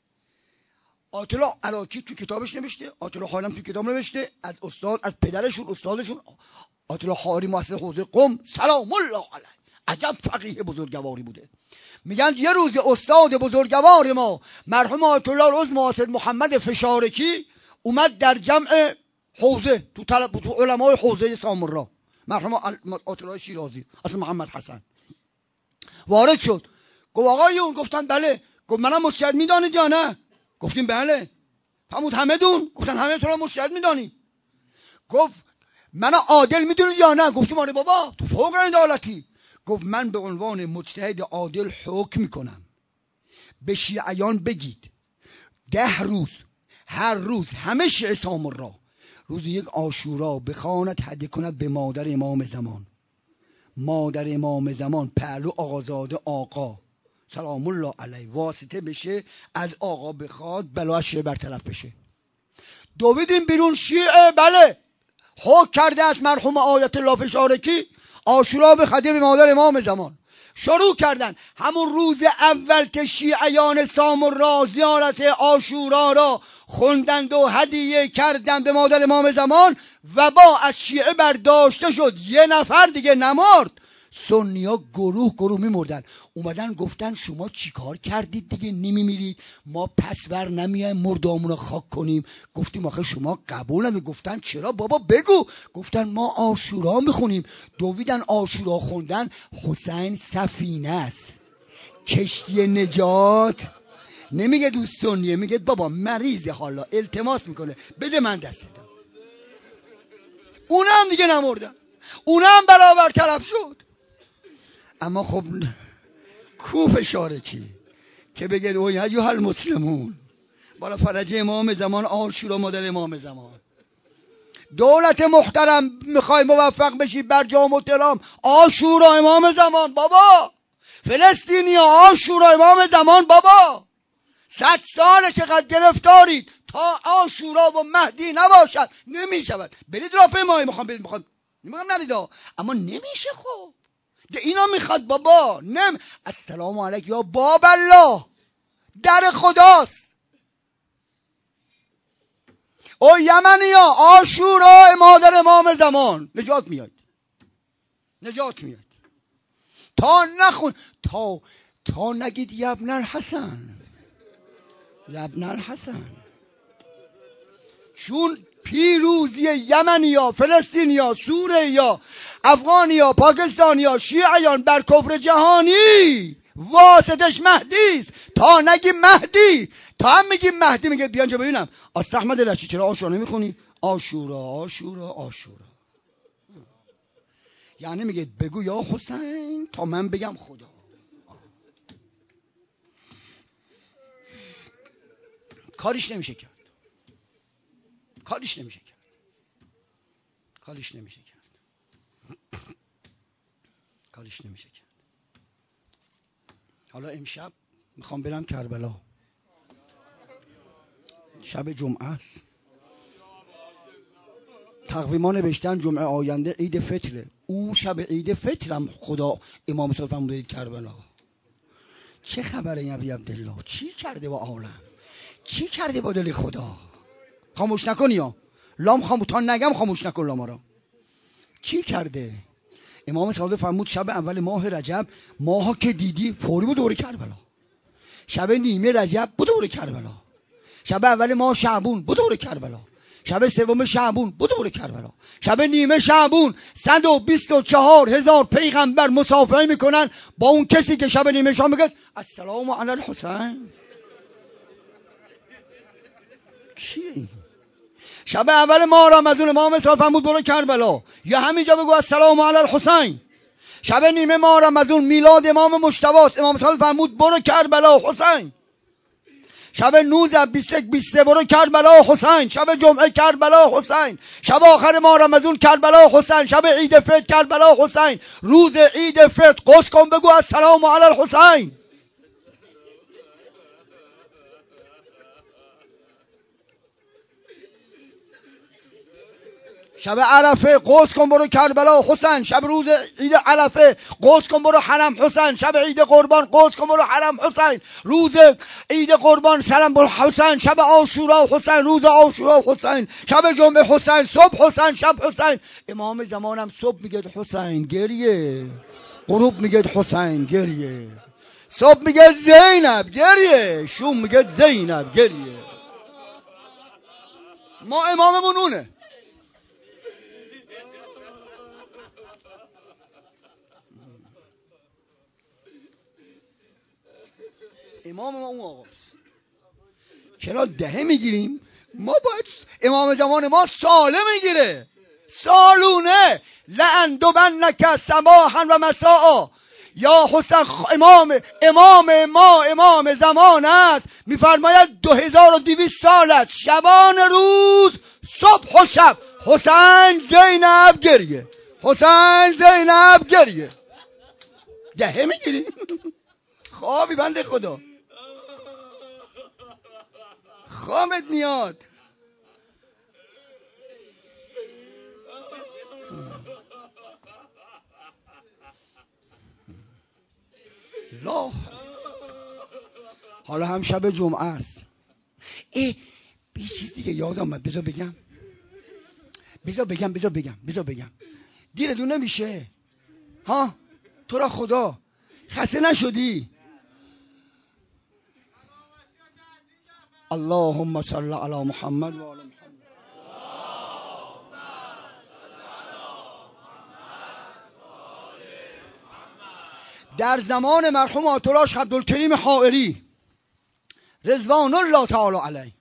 آیت الله عراقی تو کتابش نوشته، آیت الله حائری تو کتاب نوشته، از استاد، از پدرشون استادشون آیت الله حائری مؤسس حوزه قم سلام الله علیه، عجب فقیه بزرگواری بوده. میگن یه روز استاد بزرگوار ما مرحوم آیت الله العظمی سید محمد فشارکی اومد در جمع حوزه، تو علمای حوزه سامورا، مرحوم آیت الله شیرازی اصلا محمد حسن وارد شد، گفت آقایون، گفتن بله، گفت منم مشهد میدانید یا نه؟ گفتیم بله. فرمود همه دون؟ گفتن همه تو را مشهد میدانیم. گفت منو عادل میدونید یا نه؟ گفتیم آره بابا، تو فوق عدالتی. گفت من به عنوان مجتهد عادل حکم میکنم، به شیعیان بگید 10 روز، هر روز همه شیعه سامورا روز یک عاشورا بخواند هدیه کند به مادر امام زمان. مادر امام زمان پهلو آقازاده آقا سلام الله علیه واسطه بشه، از آقا بخواد بلا شیعه برطرف بشه. دویدیم بیرون، شیعه بله حکم کرده از مرحوم آیت الله فشارکی عاشورا به خدیه به مادر امام زمان. شروع کردن همون روز اول که شیعیان سامورا زیارت عاشورا را خوندند و هدیه کردند به مادر امام زمان، وبا از شیعه برداشته شد، یه نفر دیگه نمرد، سنیا گروه میمردن. اومدن گفتن شما چیکار کردید دیگه نمیمیرید؟ ما پسور نمیایم مردامون رو خاک کنیم. گفتیم آخه شما قبول ندید. گفتن چرا بابا بگو. گفتن ما عاشورا میخونیم. دویدن عاشورا خوندن، حسین سفینه است، کشتی نجات. نمیگه دوست سنیه، میگه بابا مریضه، حالا التماس میکنه بده من دست بدم. اونم دیگه نمردن، اونم برابر طرف شد. اما خب کو فشارکی که بگه اوی ایها المسلمون بالا فرج امام زمان عاشورا مادر امام زمان. دولت محترم میخوای موفق بشی برجام و ترام، عاشورا امام زمان بابا. فلسطینیا عاشورا امام زمان بابا. 100 ساله چقدر گرفتارید تا عاشورا و مهدی نباشد نمیشود. برید راهپیمایی میخوام نمیگم نریدا، اما نمیشه. خب ده اینا میخواد بابا. السلام علیک یا باب الله، در خداست. او یمنیا عاشورا مادر امام زمان، نجات میاد تا نخون، تا نگید یبن الحسن. چون پیروزی یمنیا، فلسطینیا، سوریا، افغانیا، پاکستانیا، شیعیان بر کفر جهانی واسطش مهدی است. تا نگی مهدی، تا هم میگی مهدی، میگه بیان جا ببینم استحمد رشی چرا عاشورا نمیخونی؟ عاشورا. یعنی میگه بگو یا حسین تا من بگم خدا. کاریش نمیشه کرد. حالا امشب میخوام برم کربلا، شب جمعه است. تقویما نوشتن جمعه آینده عید فطره. اون شب عید فطرم خدا امام صادق فرمودید کربلا. چه خبره ابی عبدالله؟ چی کرده با عالم؟ چی کرده با دل خدا؟ خاموش نکنی ها، لام خاموش، تا نگم خاموش نکن لاما را. چی کرده؟ امام صادق فرمود شب اول ماه رجب، ماها که دیدی فوری بود دور کربلا. شب نیمه رجب بود دور کربلا. شب اول ماه شعبون بود دور کربلا. شب سوم شعبون بود دور کربلا. شب نیمه شعبون 124,000 پیغمبر مصافحه میکنن با اون کسی که شب نیمه شعبون میگه السلام علی الحسین. کی؟ شب اول ماه رمضان امام صادق فرمود برو کربلا، یا همینجا بگو السلام علی الحسین. شب نیمه ماه رمضان میلاد امام مجتبی است، امام صادق فرمود برو کربلا حسین. شب 19 21 23 برو کربلا حسین. شب جمعه کربلا حسین. شب آخر ماه رمضان کربلا حسین. شب عید فطر کربلا حسین. روز عید فطر قص کن بگو السلام علی الحسین. شب عرفه قص کن برو کربلا حسین. شب روز عید عرفه قص کن برو حرم حسین. شب عید قربان قص کن برو حرم حسین. روز عید قربان سلام برو حسین. شب عاشورا حسین. روز عاشورا حسین. شب جمعه حسین. صبح حسین. شب حسین. امام زمانم صبح میگه حسین گریه، غروب میگه حسین گریه، صبح میگه زینب گریه، شوم میگه زینب گریه. ما اماممون اونه. امام ما اون آقاست. چرا دهه میگیریم؟ ما باید امام زمان ما ساله میگیره، سالونه. لعن دوبنک صباحا و مساء. یا حسین امام زمان است، میفرماید 2200 سال است، شبان روز صبح و شب حسین زینب گریه، حسین زینب گریه. دهه میگیریم. خوابی بنده خدا، خوابت میاد. لا حالا هم شب جمعه است. یه چیز دیگه یاد آمد، بذار بگم. دیرتون نمیشه ها؟ تو را خدا خسته نشدی؟ اللهم صل علی محمد و آل محمد. در زمان مرحوم آیت الله شیخ عبدالکریم حائری رضوان الله تعالی علیه،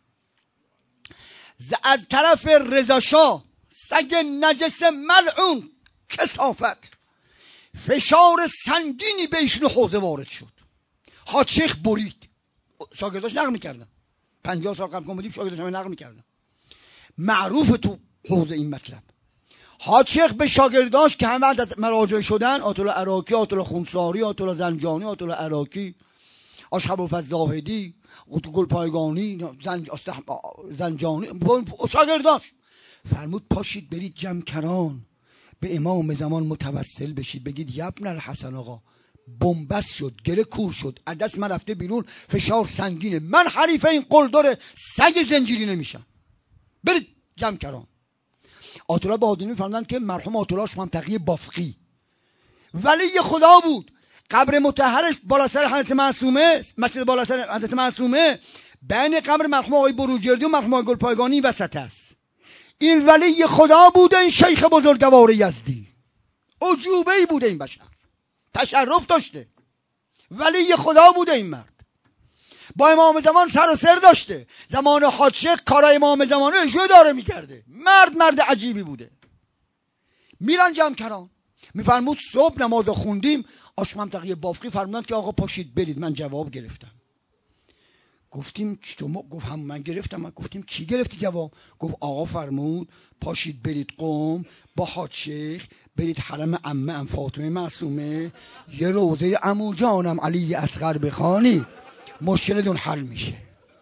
از طرف رضا شاه سگ نجس ملعون کثافت فشار سنگینی به ایشون حوزه وارد شد. حاج شیخ برید، شاگرداش نقل میکردن، 50 سال قبل بودیم شاگرداش نقل میکردن، معروف تو حوزه این مطلب. حاج شیخ به شاگرداش که همه از مراجع شدن، آیت الله عراقی، آیت الله خونساری، آیت الله زنجانی، آیت الله عراقی، آشق ابوالفضل زاهدی، گلپایگانی، زنجانی، شاگرداش فرمود پاشید برید جمکران به امام زمان متوسل بشید، بگید یبن الحسن آقا بنبست شد، گله کور شد، از دست من رفته بیرون، فشار سنگینه، من حریف این قلدر سگ زنجیری نمیشم، برید جمکران. آیت الله بهادری می‌فرمایند که مرحوم آیت الله شیخ تقی بافقی ولی خدا بود، قبر مطهرش بالا سر حضرت معصومه، مسجد بالا سر حضرت معصومه، بین قبر مرحوم آقای بروجردی و مرحوم آقای گلپایگانی وسط است. این ولی خدا بوده، این شیخ بزرگوار یزدی عجوبه‌ای بوده، این بشر تشرف داشته، ولی خدا بوده این مرد، با امام زمان سر و سر داشته، زمان حاج شیخ کارای امام زمان رو اجرا داره میکرده، مرد عجیبی بوده. میرن جمکران، میفرمود صبح نماز خوندیم، آشق منطقه بافقی فرمودند که آقا پاشید برید. من جواب گرفتم، گفتیم گفت هم من گرفتم. گفتیم چی گرفتی جواب؟ گفت آقا فرمود پاشید برید قم با حاج شیخ، برید حرم عمه فاطمه معصومه، یه روضه عمو جانم علی اصغر بخوانید، مشکلتون حل میشه.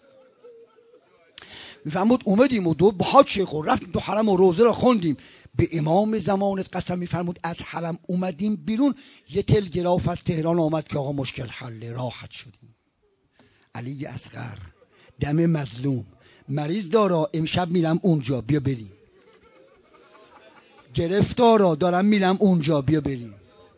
میفهمود اومدیم و با حاج شیخ رفتیم تو حرم و روضه رو خوندیم. به امام زمانت قسم میفرمود از حرم اومدیم بیرون، یه تلگراف از تهران آمد که آقا مشکل حل، راحت شدیم. علی اصغر دم مظلوم. مریض دارا امشب میرم اونجا بیا بریم. گرفتارا دارم میرم اونجا بیا بریم.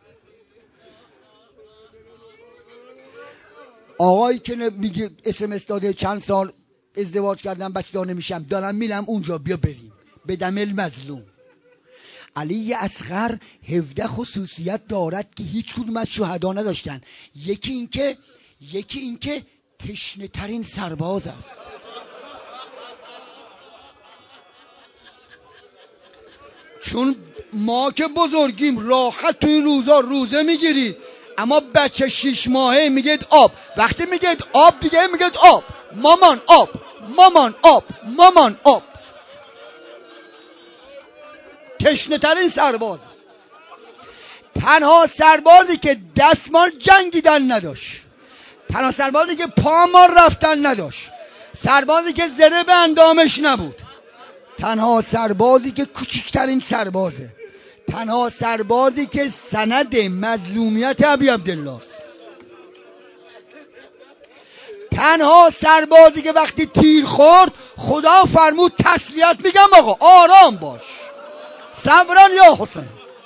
آقایی که میگه SMS داده چند سال ازدواج کردم بچه دار نمیشم دارم میرم اونجا بیا بریم. به دم المظلوم. علی اصغر 17 خصوصیت دارد که هیچ کدوم از شهدا نداشتن. یکی اینکه تشنه ترین سرباز است. چون ما که بزرگیم راحت توی روزا روزه میگیرید، اما بچه 6 ماهه میگید آب. وقتی میگید آب دیگه میگید آب، مامان آب، مامان آب، مامان آب. تشنه ترین سرباز. تنها سربازی که دستمال جنگیدن نداشت، تنها سربازی که پامال رفتن نداشت، سربازی که زره به اندامش نبود، تنها سربازی که کوچکترین سربازه، تنها سربازی که سند مظلومیت ابی عبدالله است، تنها سربازی که وقتی تیر خورد خدا فرمود تسلیت میگم آقا آرام باش، صبران یا حسین.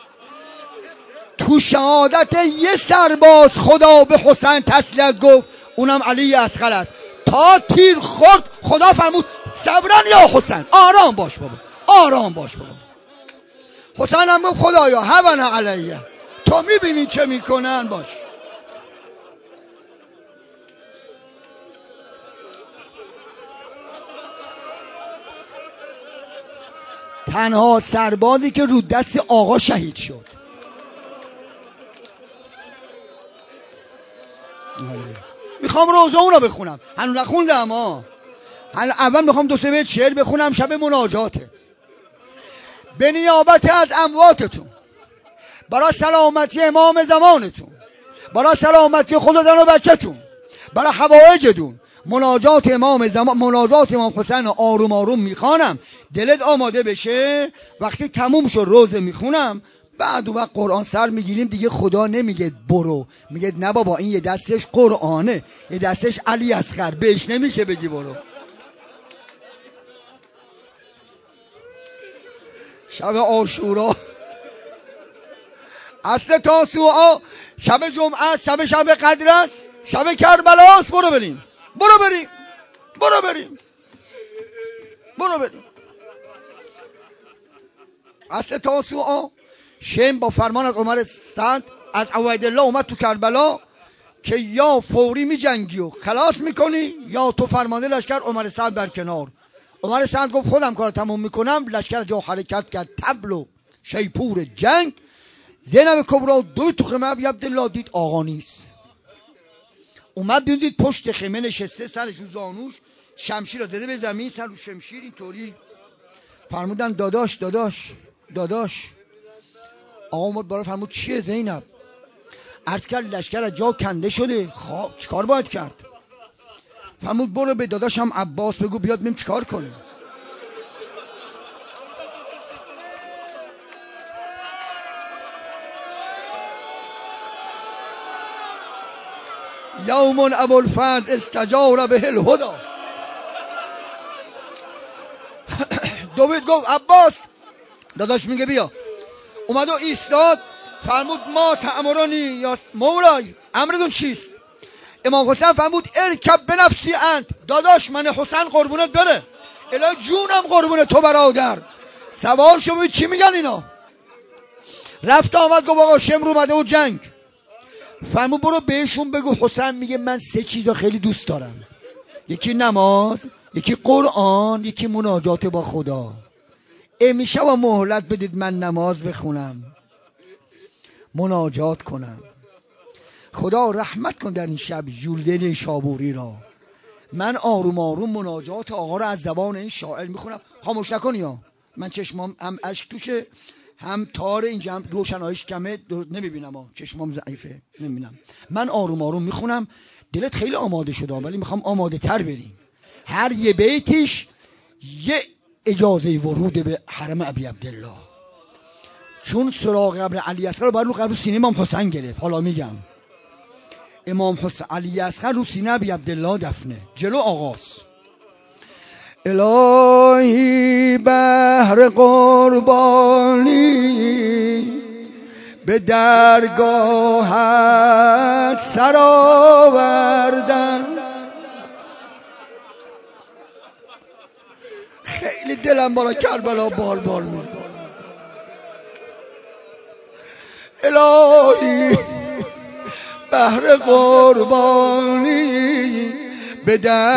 تو شهادت یه سرباز خدا به حسین تسلیت گفت، اونم علی اصغر است. تا تیر خورد خدا فرمود صبران یا حسین، آرام باش بابا، آرام باش بابا. حسین هم گفت خدایا هون علیه، تو میبینی چه میکنن، باش. تنها سربازی که رو دست آقا شهید شد. میخوام روزه اونو بخونم، هنوز نخوندم اما اول میخوام 2-3 بیت شعر بخونم، شب مناجاته. به نیابت از امواتتون، برای سلامتی امام زمانتون، برای سلامتی خود و زن و بچه‌تون، برای حوائجتون، مناجات امام حسین آروم آروم میخوانم، دلت آماده بشه. وقتی تموم شد روزه میخونم، بعد وقت قرآن سر میگیریم دیگه. خدا نمیگه برو، میگه نه بابا این یه دستش قرآنه، یه دستش علی اصغر، بهش نمیشه بگی برو. شب عاشورا، اصل تاسوعا، شب جمعه است، شب قدر است، شب کربلا است. برو بریم، برو بریم، برو بریم، برو بریم. اصل تاسوعا، شم با فرمان از عمر سعد از عبیدالله اومد تو کربلا که یا فوری می جنگی و خلاص میکنی یا تو فرمانده لشکر. عمر سعد بر کنار. عمر سعد گفت خودم کار تموم میکنم. لشکر جا حرکت کرد، طبل و شیپور جنگ. زینب کبرا دوی تو خیمه ابی عبدالله دید آقا نیست. اومد دید پشت خیمه نشسته، سرش رو زانوش، شمشیر رو زده به زمین، سر رو شمشیر اینطوری. فرمودن داداش داداش داداش. آقا اومد بالا فرمود چیه زینب؟ عرض کرد لشکر از جا کنده شده، خب چیکار باید کرد؟ فرمود برو به داداشم عباس بگو بیاد ببینیم چیکار کنیم. یوم ابوالفضل استجار به الهدی. دوید گفت عباس داداش میگه بیا. اومد و ایستاد، فرمود ما تأمرانی یا مولای، امرتون چیست؟ امام حسین فرمود ارکب بنفسی انت. داداش من حسین قربونت بره، الهی جونم قربونت تو برادر. سوار شو چی میگن اینا. رفت آمد گفت آقا شمر اومده و جنگ. فرمود برو بهشون بگو حسین میگه من 3 چیزا خیلی دوست دارم، یکی نماز، یکی قرآن، یکی مناجات با خدا. امشب مهلت بدید من نماز بخونم، مناجات کنم. خدا رحمت کن در این شب جولدن شابوری را. من آروم آروم مناجات آقا را از زبان این شاعر میخونم. خاموش نکنی ها، من چشمام هم اشک توشه، هم تار اینجا هم روشناییش کمه، نمیبینم ها، چشمام ضعیفه نمیبینم. من آروم آروم میخونم. دلت خیلی آماده شده ولی میخوام آماده تر بریم. هر یه بیتیش یه اجازه ورود به حرم ابی عبدالله. چون سراغ قبر علی اصغر باید رو قبر سینه امام حسین گرفت. حالا میگم امام حسین علی اصغر رو سینه ابی عبدالله دفنه، جلو آقاست. الهی بهر قربانی به درگاهت سر آوردم. خیلی دلم برای کربلا بال میزنه. الهی بهر قربانی به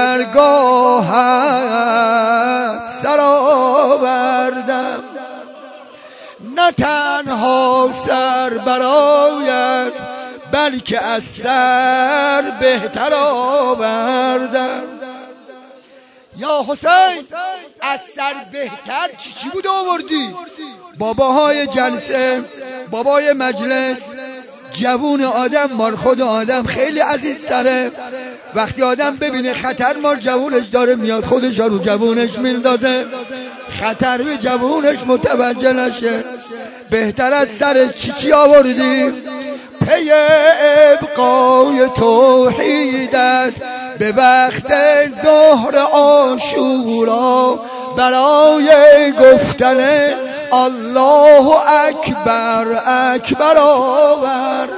درگاهت سر آوردم. نه تنها سر برایت بلکه از سر بهتر آوردم. یا حسین از سر بهتر چی بود آوردی؟ باباهای جلسه، بابای مجلس، جوون آدم مال خود آدم خیلی عزیزتره. وقتی آدم ببینه خطر مال جوونش داره میاد خودش رو جوونش میندازه، خطر به جوونش متوجه نشه. بهتر از سر چی آوردی؟ پی ابقای توحیدت به وقت ظهر عاشورا برای گفتن الله اکبر اکبر آورد.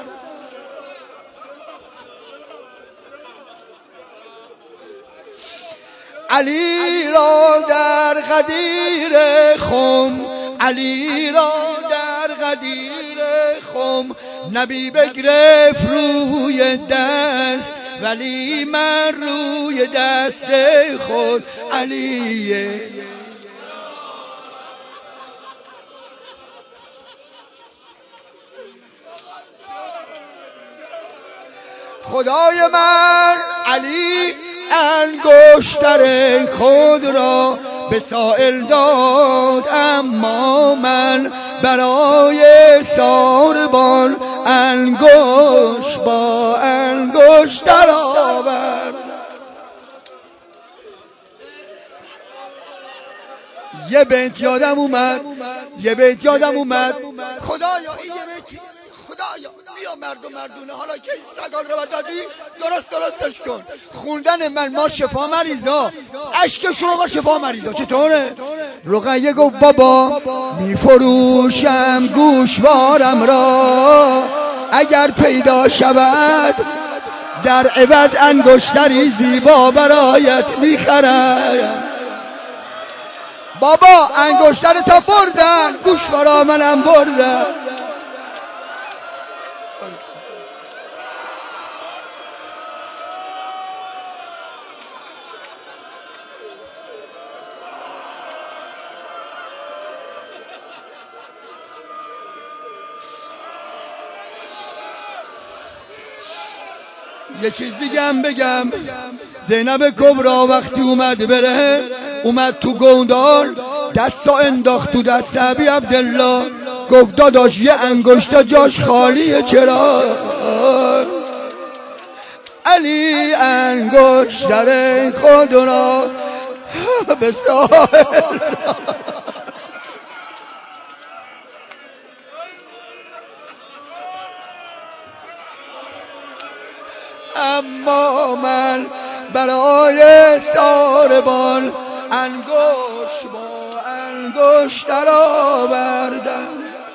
علی را در غدیر خم، علی را در غدیر خم نبی بگرفت روی دست، ولی من روی دست خود علیه. خدای من علی انگشتر خود را به سائل داد، اما من برای ساربان انگشت با انگشتر آورد. یه بیت یادم اومد خدایا این یه بیت، خدایا بیا مردونه حالا که این سگان رو دادی درستش کن. خوندن من ما شفا مریضا، اشکشون آقا شفا مریضا چطوره؟ رقیه گفت بابا میفروشم گوشوارم را، اگر پیدا شود در عوض انگشتری زیبا برایت میخرم. بابا انگشتر تا بردن گوشوارا منم بردن. یه چیز دیگه هم بگم، زینب کبرا وقتی اومد بره، اومد تو گوندال دستا انداخت تو دست ابی عبدالله، گفت داداش یه انگشتا جاش خالیه چرا؟ علی انگشتر خود را به ساحل اما من برای ساربان انگشت با انگشتر آوردم.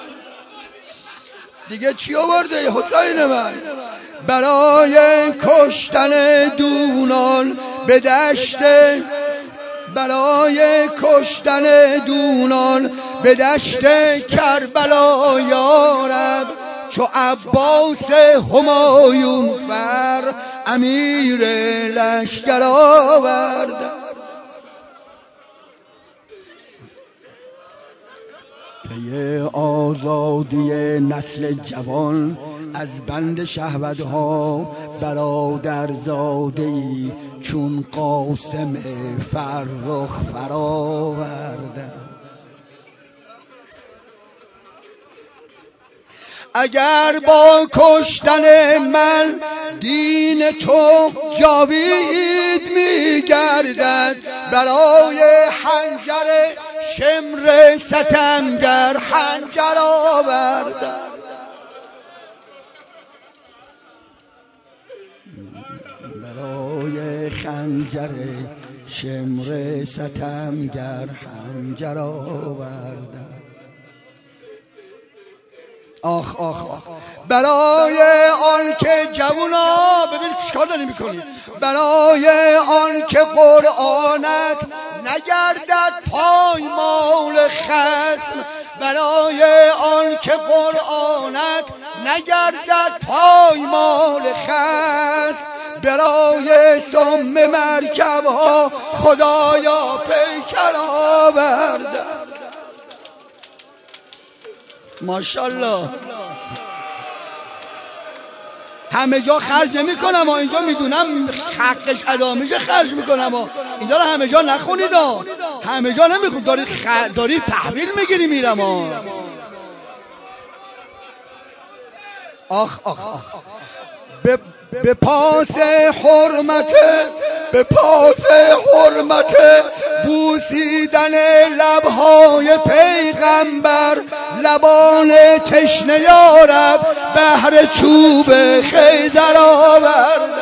دیگه چی آورده حسین من؟ برای کشتن دونان به دشت، برای کشتن دونان به دشت کربلا یارب، چو عباس همایون فر امیر لشکر آورد. پی آزادی نسل جوان از بند شهوت‌ها برادر زاده‌ای چون قاسم فرخ فراوردم. اگر با کشتن من دین تو جاوید می‌گردد، برای حنجر شمر ستمگر حنجر آوردم. برای خنجر شمر ستمگر خنجر آوردم. آخ آخ آخ برای آن که جوونا، ببین چیکار داری میکنی، برای آن که قرآنت نگردد پایمال خصم، برای آن که قرآنت نگردد پایمال خصم، برای سم مرکب ها خدایا پیکر آوردم. ماشاءالله. همه جا خرج نمی کنم، اینجا میدونم حقش ادا میشه خرج میکنم، اینجا رو همه جا نخونید، همه جا نمیخونید، داری تحویل میگیری میرم. آخ آخ آخ به پاس حرمت، به پاس حرمت بوسیدن لبهای پیغمبر، لبان تشنه یارب بهر چوب خیزر آورد.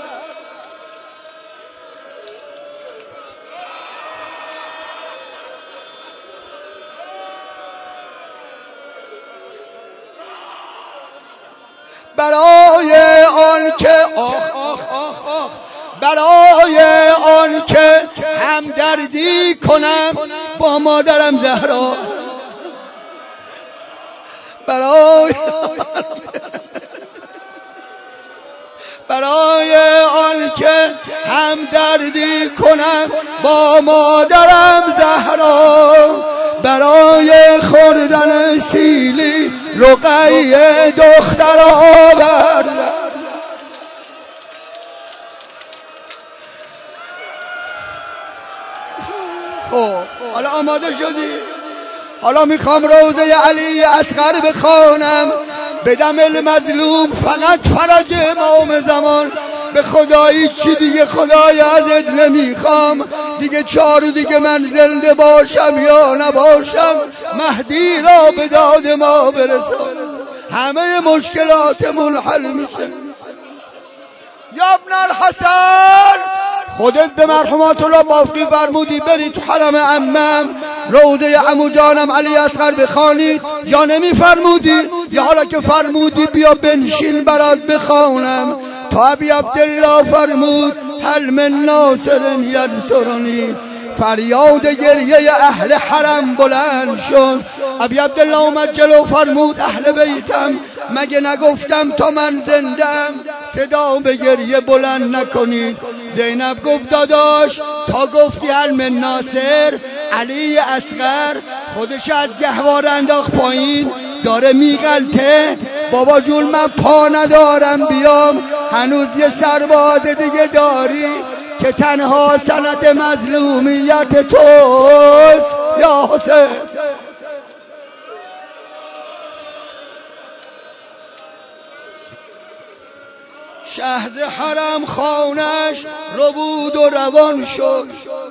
برای آن که برای آن که همدردی کنم با مادرم زهرا، برای آن که همدردی کنم با مادرم زهرا، برای خوردن سیلی رقیه دختر آوردم. خب حالا آماده شدی؟ حالا میخوام روضه علی اصغر بخوانم، بدم المظلوم فقط فرج امام زمان. به خدایی چی دیگه خدای ازت نمیخوام، دیگه چارو دیگه من زنده باشم یا نباشم، مهدی را به داد ما برسان، همه مشکلاتمون حل میشه. یا ابن الحسن، خودت به مرحومات الله بافقی فرمودی برید تو حرم عمم روضه عمو جانم علی اصغر بخوانید، یا نمی فرمودی؟ یا حالا که فرمودی بیا بنشین برات بخوانم. تا ابی عبدالله فرمود هل من ناصر ینصرنی، فریاد گریه اهل حرم بلند شد. ابی عبدالله اومد جلو فرمود اهل بیتم مگه نگفتم تا من زندم صدا به گریه بلند نکنید؟ زینب گفت داداش تا گفتی هل من ناصر، علی اصغر خودش از گهوار انداخت پایین داره میغلطه. بابا جون من پا ندارم بیام، هنوز یه سرباز دیگه داری که تنها سند مظلومیت توست یا حسین. شهز حرم خانش رو بود و روان شد،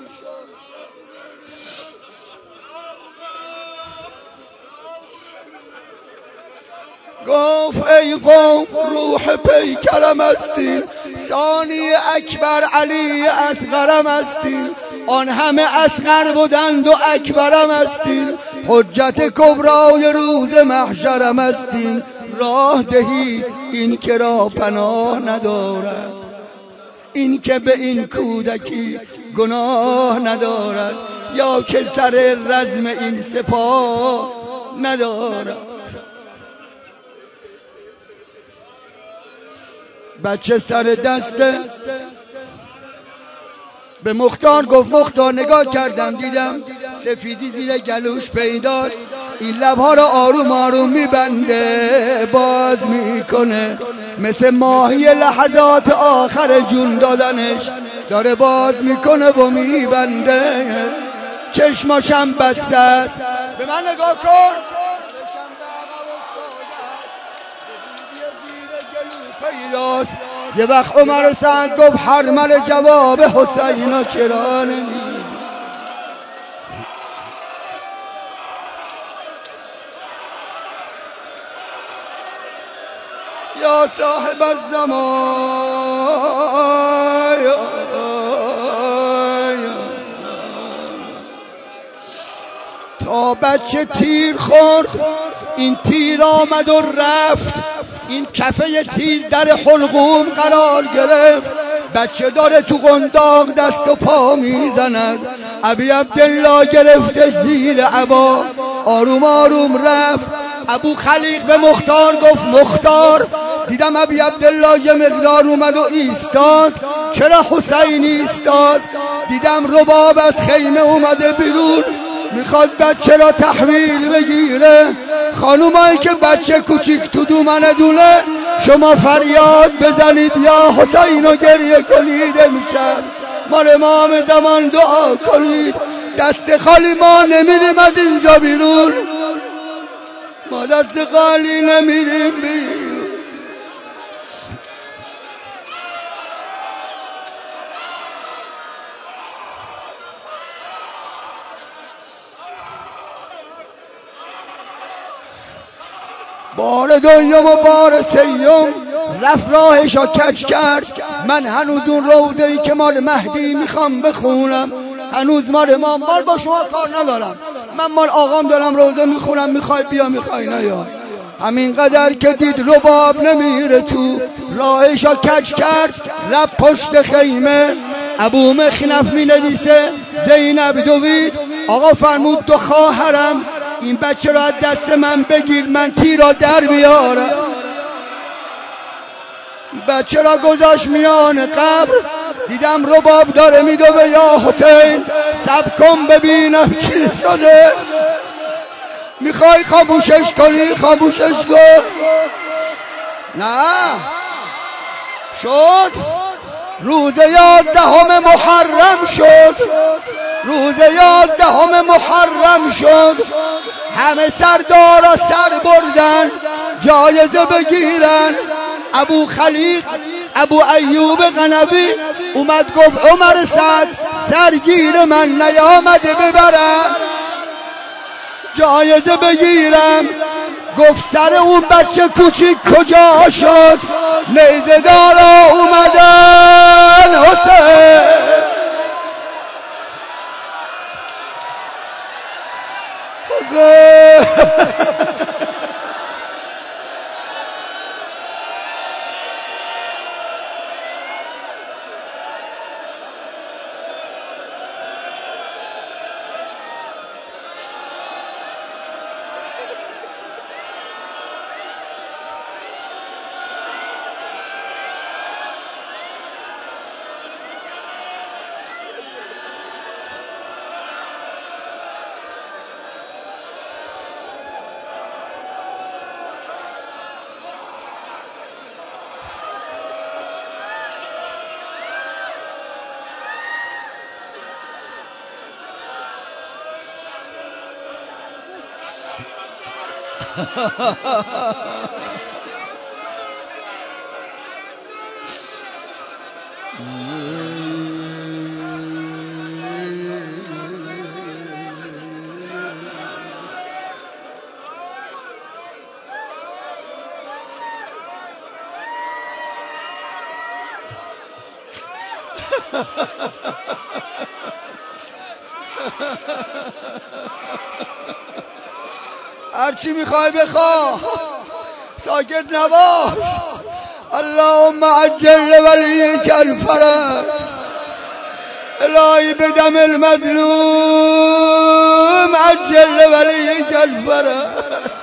گفت ای قوم روح پیکرم هستین، ثانی اکبر علی اصغرم هستین، آن همه اصغر بودند و اکبرم هستین، حجت کبرای روز محشرم هستین، راه دهی این که را پناه ندارد، این که به این کودکی گناه ندارد، یا که سر رزم این سپاه ندارد. بچه سر دسته به مختار گفت مختار نگاه کردم دیدم سفیدی زیر گلوش پیداست، این لبها را آروم آروم میبنده باز میکنه، مثل ماهی لحظات آخر جون دادنش داره باز میکنه و میبنده، چشماشم بسته است. به من نگاه کن، پیداست. یه وقت عمر سعد گفت حرمل جواب حسینا چرا نمی، یا صاحب الزمان تا بچه تیر خورد، این تیر آمد و رفت، این کفه تیر در حلقوم قرار گرفت. بچه داره تو قنداق دست و پا میزند. ابی عبدالله گرفته زیر عبا، آروم آروم رفت. ابو خلیق به مختار گفت مختار دیدم ابی عبدالله یه مقدار اومد و ایستاد، چرا حسین ایستاد؟ دیدم رباب از خیمه اومده بیرون، میخواد بچه را تحویل بگیره. خانومایی که بچه کوچیک تو دومنه دونه، شما فریاد بزنید یا حسین و گریه کنید. امشب مال امام زمان دعا کنید. دست خالی ما نمیریم از اینجا بیرون، ما دست خالی نمیریم بیرون. بار دوم و بار سیوم رفت راهشا کج کرد. من هنوز اون روزه‌ای که مال مهدی میخوام بخونم، هنوز مال امام، مال با شما کار ندارم، من مال آقام دارم روزه میخونم، میخوای بیا میخوای نیا. همینقدر که دید رباب نمیره تو، راهشا کج کرد رفت پشت خیمه. ابو مخنف مینویسه زینب دوید، آقا فرمود دو خواهرم این بچه را از دست من بگیر، من تیر را در بیارم. بچه را گذاشت میان قبر، دیدم رباب داره میدوه یا حسین صبر کن ببینم چی شده. میخوای خاموشش کنی خاموشش کن. نه شد روز 11 محرم شد، روز 11 محرم شد. همه سردارا سر بردن جایزه بگیرن. ابو خلیق ابو ایوب قنبی اومد گفت عمر سعد سرگیر من نیامده ببرم جایزه بگیرم. گفت سر اون بچه کوچیک کجا شد؟ نیزه دارا اومدن حسین. هرچی میخوای بخواه، ساکت نباش. اللهم عجل ولیک الفرج. الهی بدم المظلوم عجل ولیک الفرج.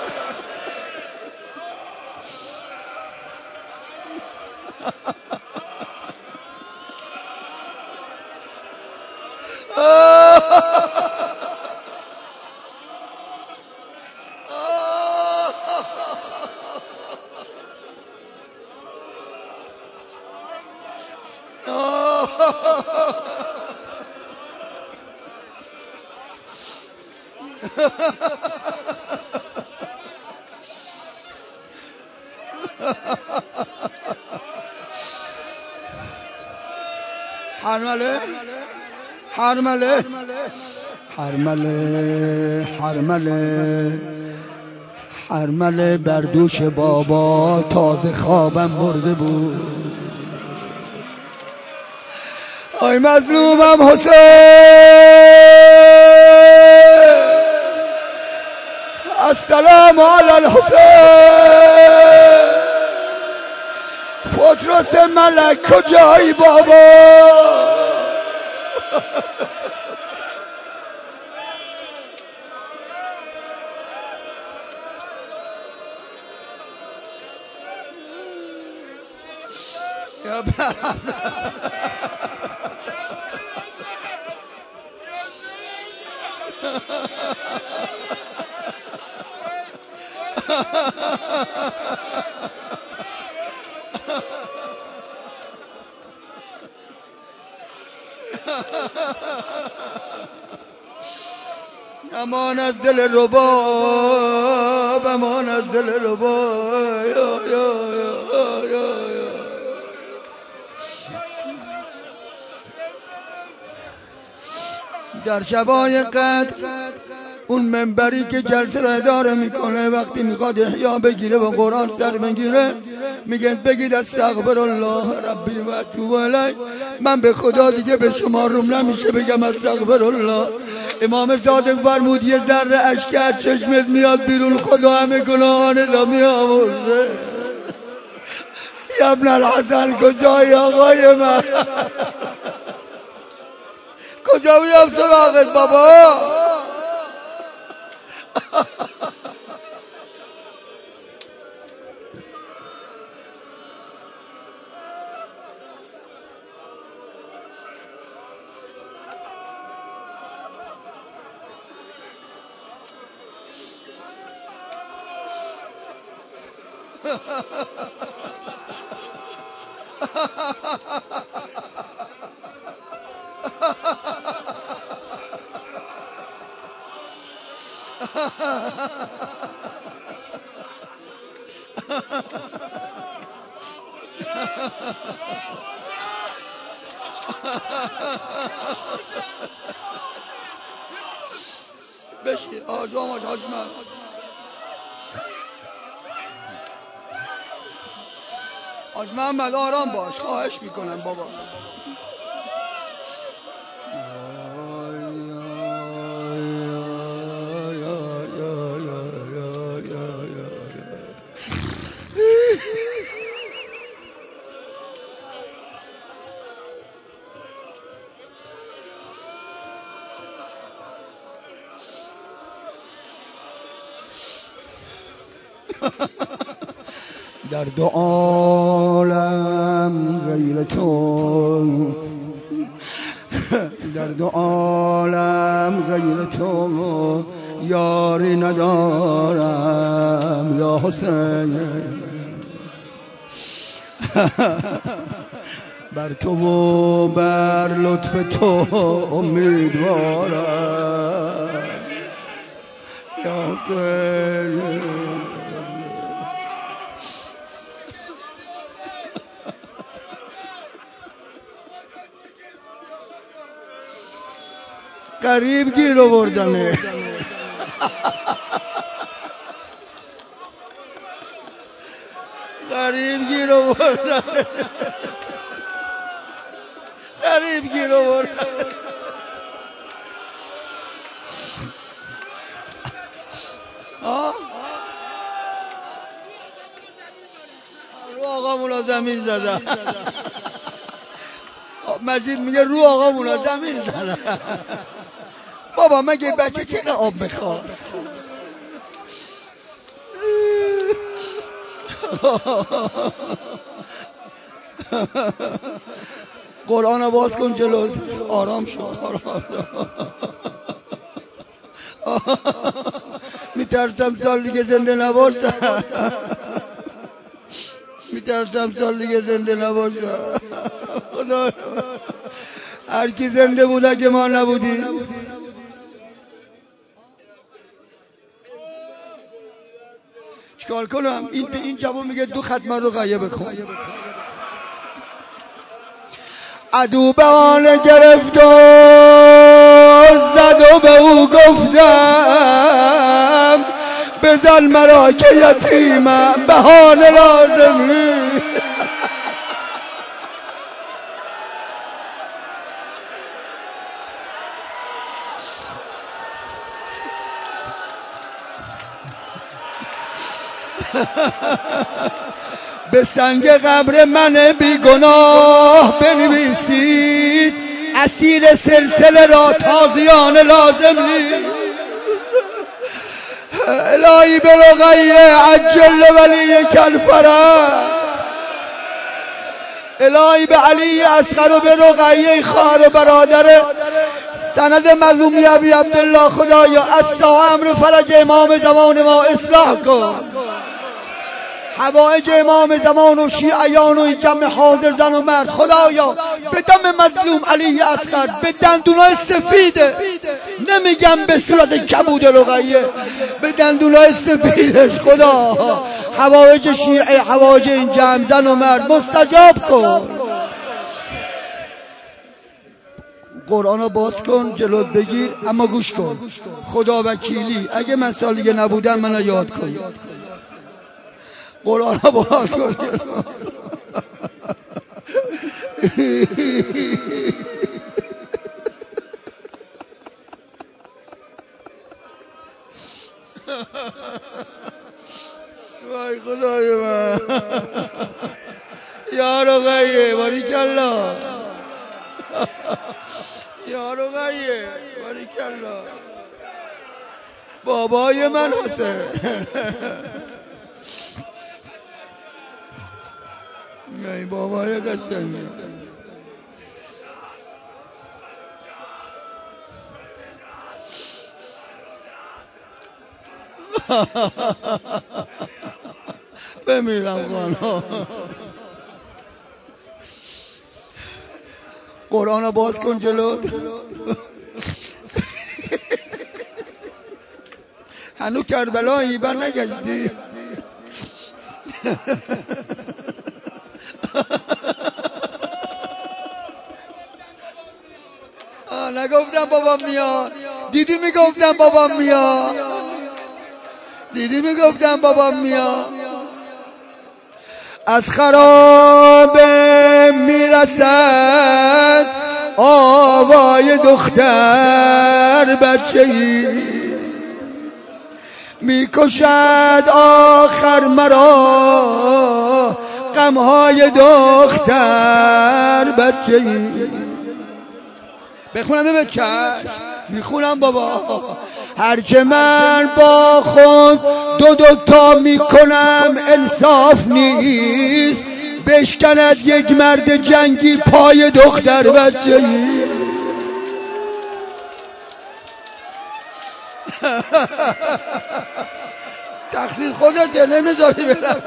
حرمله حرمله حرمله حرمله حرمله بر دوش بابا تازه خوابم برده بود. آی مظلومم حسین، السلام علی الحسین. پتروس ملک کجایی بابا؟ امان از دل رباب، امان از دل رباب. در شبای قدر اون منبری که جلسه رو اداره میکنه وقتی میخواد احیا بگیره و قرآن سر بگیره میگه بگید استغفر الله ربی و اتوب الیه. من به خدا دیگه به شما روم نمیشه بگم استغفر الله. امام صادق فرمود یه ذره اشک از چشمت میاد بیرون خدا همه گناهانت را میآورده. یا ابن الحسن کجایی آقای من؟ کجا بیام سراغت بابا؟ بشی آجام حاج من. حاج محمد آرام باش خواهش میکنم بابا. در دو عالم غیر تو، در دو عالم غیر تو یاری ندارم یا حسین. بر تو و بر لطف تو امیدوارم یا حسین. قریب گیر آوردنه. قریب گیر آوردنه. قریب گیر آوردنه. رو آقا مولا زمین زدن. مجید میگه رو آقا مولا زمین زدن. بابا مگه بچه چقدر آب میخواست؟ قرآن رو باز کن جلو. آرام شد. میترسم سال دیگه زنده نباشم. میترسم سال دیگه زنده نباشم. خدا هر کی زنده بود اگه ما نبودیم. چیکار کنم؟ این جوان میگه 2 ختم رقیه بخون. عدو به آن گرفت و زد و به او گفتم بزن مرا که یتیمم بهانه لازمی. به سنگ قبر من بیگناه بنویسید اسیر سلسله را تازیان لازم نیست. الهی به رقیه عجل ولی کالفرج، الهی به علی اصغر و به رقیه خواهر و برادر سند مظلوم ابی عبدالله خدایا استا امر فرج امام زمان ما اصلاح کن. حوائج امام زمان و شیعیان و این جمع حاضر زن و مرد خدایا به دم مظلوم علی اصغر به دندونای سفیده، نمیگم به صورت کبود رقیه، به دندونای سفیدش خدا حوائج شیعه حوائج این جمع زن و مرد مستجاب کن. قرآن رو باز کن جلوت بگیر، اما گوش کن خدا وکیلی اگه من سال دیگه نبودم منو یاد کن. قرآن رو باز کن وای خدای من یا رقیه باریکالله، یا رقیه باریکالله، بابای من حسین. نه بابای قشنگه. بمیرم خانم. قرآن رو باز کن جلوت. هنو کربلایی بر نگشتی؟ نگفتم بابام میاد، دیدی میگفتم بابام میاد، دیدی میگفتم بابام میاد. از خرابه میرسد آوای دختر بچه‌ای، میکشد آخر مرا غمهای دختر بچه‌ای. بخونم به چشم میخونم بابا. هرچه من با خود دو تا میکنم انصاف نیست، بشکند یک مرد جنگی پای دختر بچه‌ای. تقصیر خودته نمیذاری برم.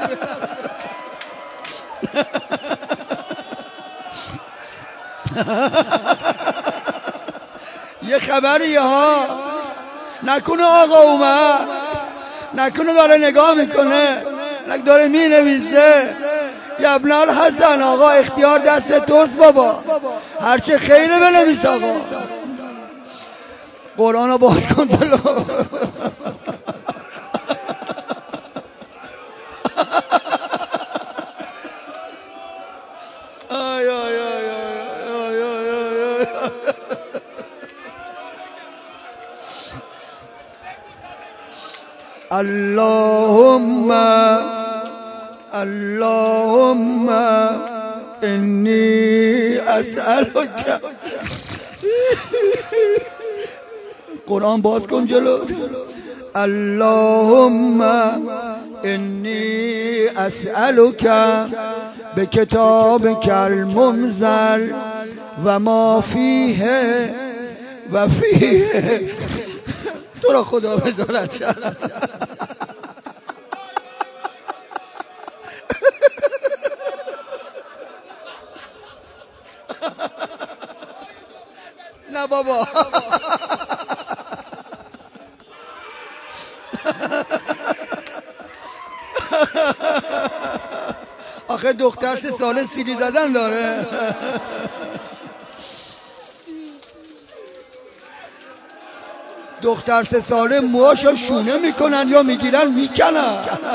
یه خبریه ها، نکنه آقا اومد، نکنه داره نگاه میکنه، نکنه داره مینویسه. یا ابن الحسن آقا اختیار دست توست بابا، هرچه خیره بنویس آقا. قرآن رو باز کن جلو. اللهم اللهم انی اسألک. قرآن باز کن جلو. اللهم انی اسألک به کتابک المنزل و ما فیه و فیه. تو را خدا بذارد شد. نه بابا آخه دختر 3 ساله سیلی زدن داره. دختر 3 ساله موهاشو شونه میکنن یا میگیرن میکنن.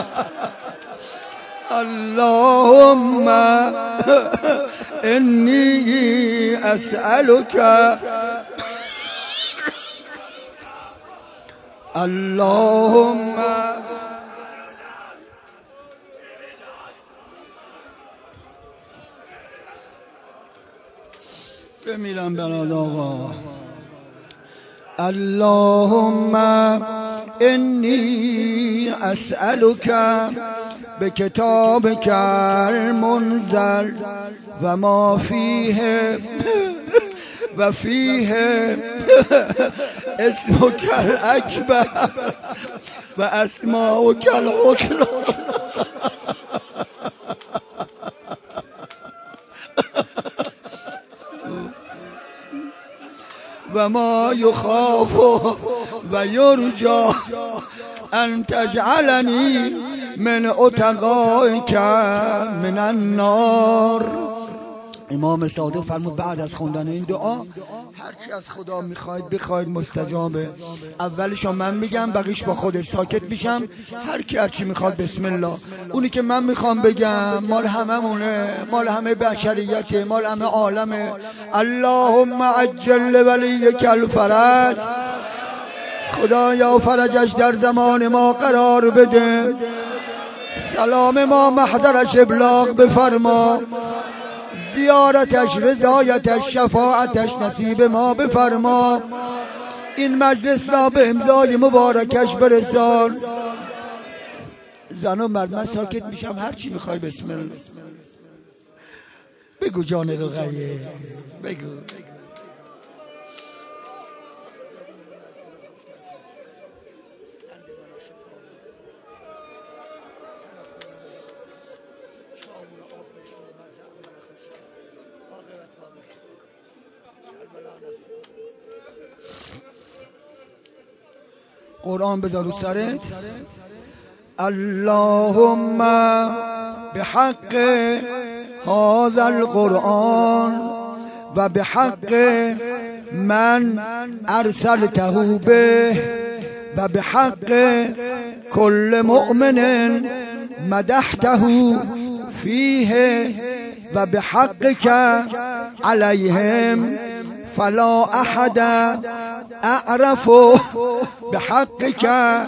اللهم انی اسألک اللهم بمیرم برات آقا. اللهم انی اسألک بکتابک المنزل و ما فیه و فیه اسمک الاکبر و اسماؤک الحسنی و ما یخاف و یرجا ان تجعلنی من اتقائک من النار. امام صادق فرمود بعد از خوندن این دعا هرچی از خدا میخواید بخواید مستجابه. اولشو من میگم، بقیش با خودش ساکت میشم، هر کی هرچی میخواد بسم الله. اونی که من میخوام بگم مال هممونه، مال همه بشریته، مال همه عالمه. اللهم عجل ولیک الفرج. خدایا فرجش در زمان ما قرار بده، سلام ما محضرش ابلاغ بفرما، زیارتش، رضایتش، شفاعتش نصیب ما بفرما، این مجلس را به امضای مبارکش برسان. زن و مرد من ساکت میشم، هر چی میخوای بسم الله بگو. جان رقیه بگو. قرآن بذار رو سرت. اللهم بحق هذا القرآن و بحق من ارسلته به و بحق كل مؤمن مدحته فيه و بحقك عليهم فلا احد اعرف بحقك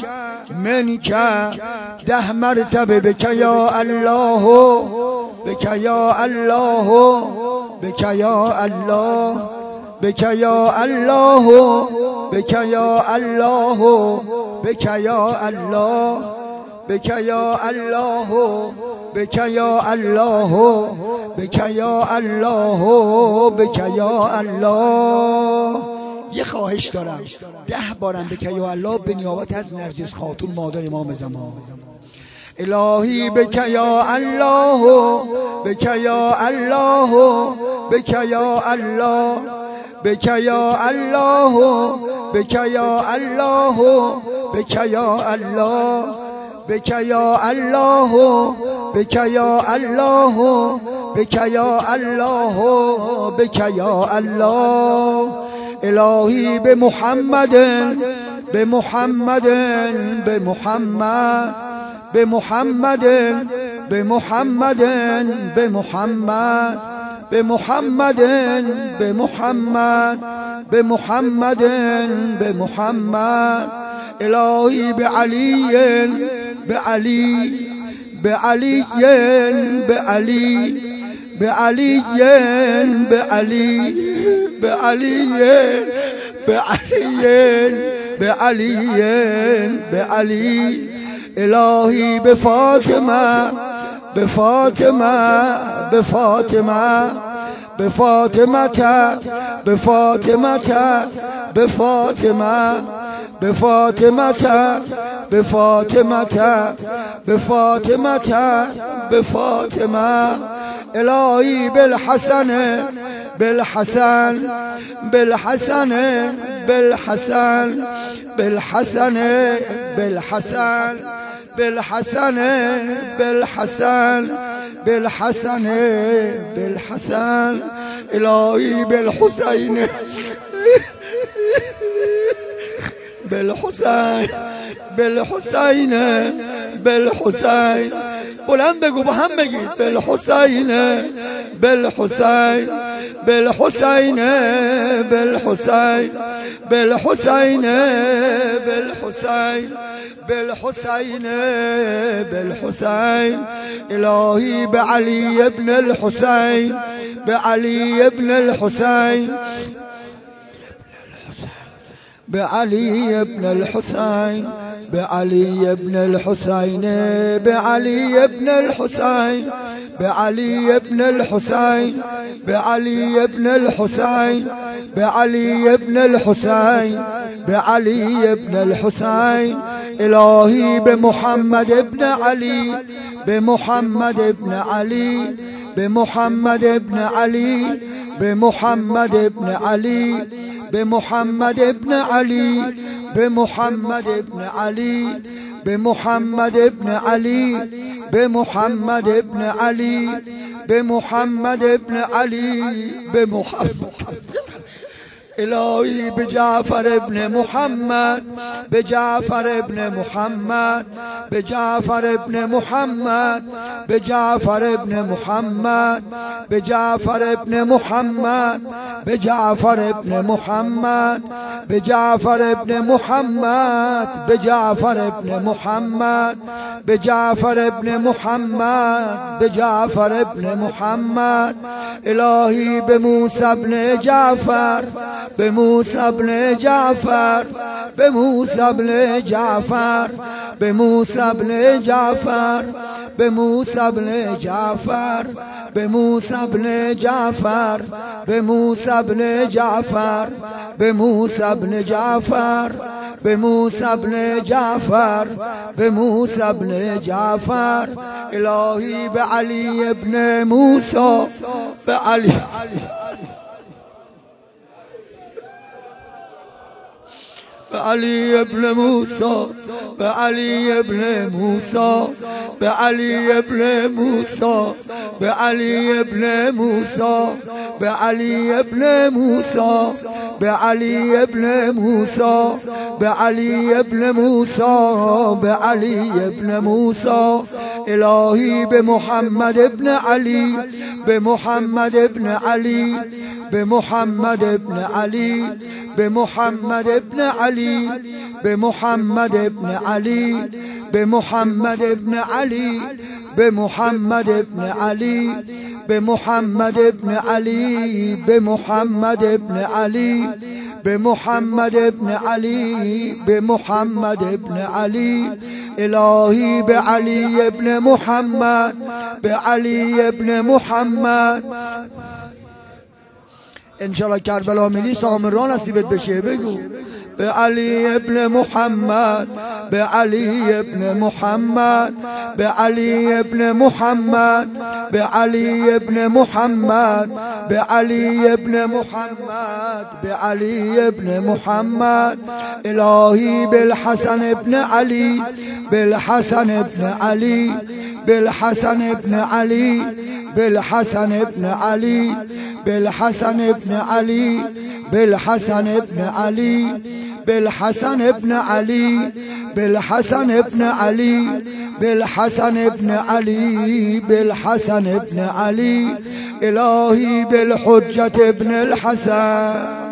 منك 10 مرتبه. بك يا الله، بك يا الله، بك يا الله، بك يا الله، بك يا الله، بك يا الله، بك يا الله، بك يا الله، بك يا الله، بك يا الله. یه خواهش دارم، 10 بارم بک یا الله به نیابت از نرجس خاتون مادر امام زمان. الهی بک یا الله، بک یا الله، بک یا الله، بک یا الله، بک یا الله، بک یا الله، بک یا الله، بک یا الله، بک یا الله، بک یا الله. الهی به محمد، به محمد، به محمد، به محمد، به محمد، به محمد، به محمد، به محمد، به محمد، به محمد. الهی به علی، به علی، به علی، به علی، به علی، به علی، به علی، به علی، به علی، به علی. الهی به فاطمه، به فاطمه، به فاطمه، به فاطمه، به فاطمه، به فاطمه، به فاطمه، به فاطمه، به فاطمه، به فاطمه. الهی بالحسن، بالحسن، بالحسن، بالحسن، بالحسن، بالحسن، بالحسن، بالحسن، بالحسن، بالحسن. الهی بالحسین، بالحسین، بالحسین، بالحسین. بلند بگو، با هم بگید. بالحسین، بالحسین، بالحسین، بالحسین، بالحسین، بالحسین، بالحسین، بالحسین. الهی بعلی ابن الحسین، بعلي بن الحسين بعلي بن الحسين بعلي بن الحسين بعلي بن الحسين بعلي بن الحسين بعلي بن الحسين بعلي بن الحسين بعلي بن الحسين إلهي بمحمد بن علي بمحمد بن علي بمحمد بن علي بمحمد بن علي بمحمد بن علي بمحمد بن علي بمحمد بن علي بمحمد بن علي بمحمد بن علي بمحمد إلهي بجعفر بن محمد بجعفر بن محمد بجعفر بن محمد بجعفر بن محمد بجعفر بن محمد بجعفر بن محمد بجعفر بن محمد بجعفر بن محمد بجعفر بن محمد بجعفر بن محمد إلهي بموسى بن جعفر بموسى بن جعفر بموسى بن جعفر بموسى بن جعفر بموسى بن جعفر بموسى بن جعفر بموسى بن جعفر بموسى بن جعفر بموسى بن جعفر بموسى بن جعفر إلهي بعلي بن موسى بعلي بعلي بن موسى بعلي بن موسى بعلي بن موسى بعلي بن موسى بعلي بن موسى بعلي بن موسى بعلي بن موسى بعلي بن موسى إلهي بمحمد بن علي بمحمد بن علي بمحمد بن علي بمحمد بن علي بمحمد بن علي بمحمد بن علي بمحمد بن علي بمحمد بن علي بمحمد بن علي بمحمد بن علي بمحمد بن علي إلهي بعلي بن محمد بعلي بن محمد انشالله کربلا میلی سامران نصیبت بشه بگو بعلي ابن محمد بعلي ابن محمد بعلي ابن محمد بعلي ابن محمد بعلي ابن محمد بعلي ابن محمد إلهي بالحسن ابن علي بالحسن ابن علي بالحسن ابن علي بالحسن ابن علي بالحسن ابن علي بالحسن ابن علي بالحسن ابن علي بالحسن ابن علي بالحسن ابن علي بالحسن ابن علي إلهي بالحجة ابن الحسن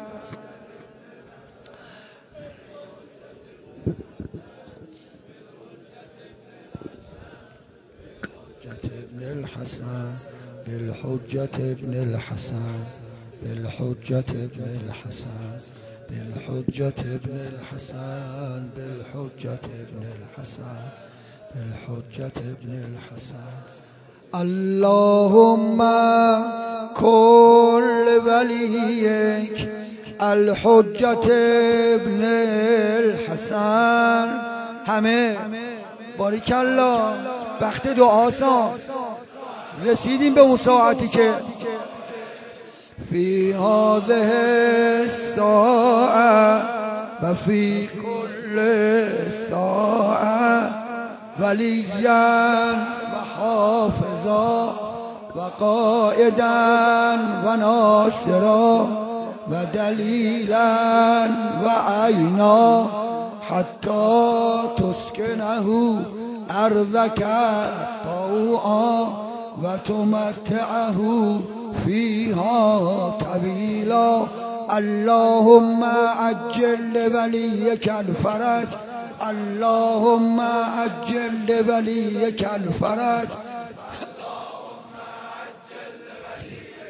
الحسن بالحجة ابن الحسن بالحجة ابن الحسن بالحجة ابن الحسن بالحجة ابن الحسن بالحجة ابن الحسن اللهم كل وليك الحجة ابن الحسن همه بارک الله وقت دعاسان رسیدیم به اون ساعتی که فی هذه الساعه و فی کل ساعه ولیا و حافظا و قائدا و ناصرا و دلیلا و عینا حتی تسکنه ارضك طوعا و تمتعه فيها طويلا اللهم عجل لوليك الفرج اللهم عجل لوليك الفرج اللهم عجل لوليك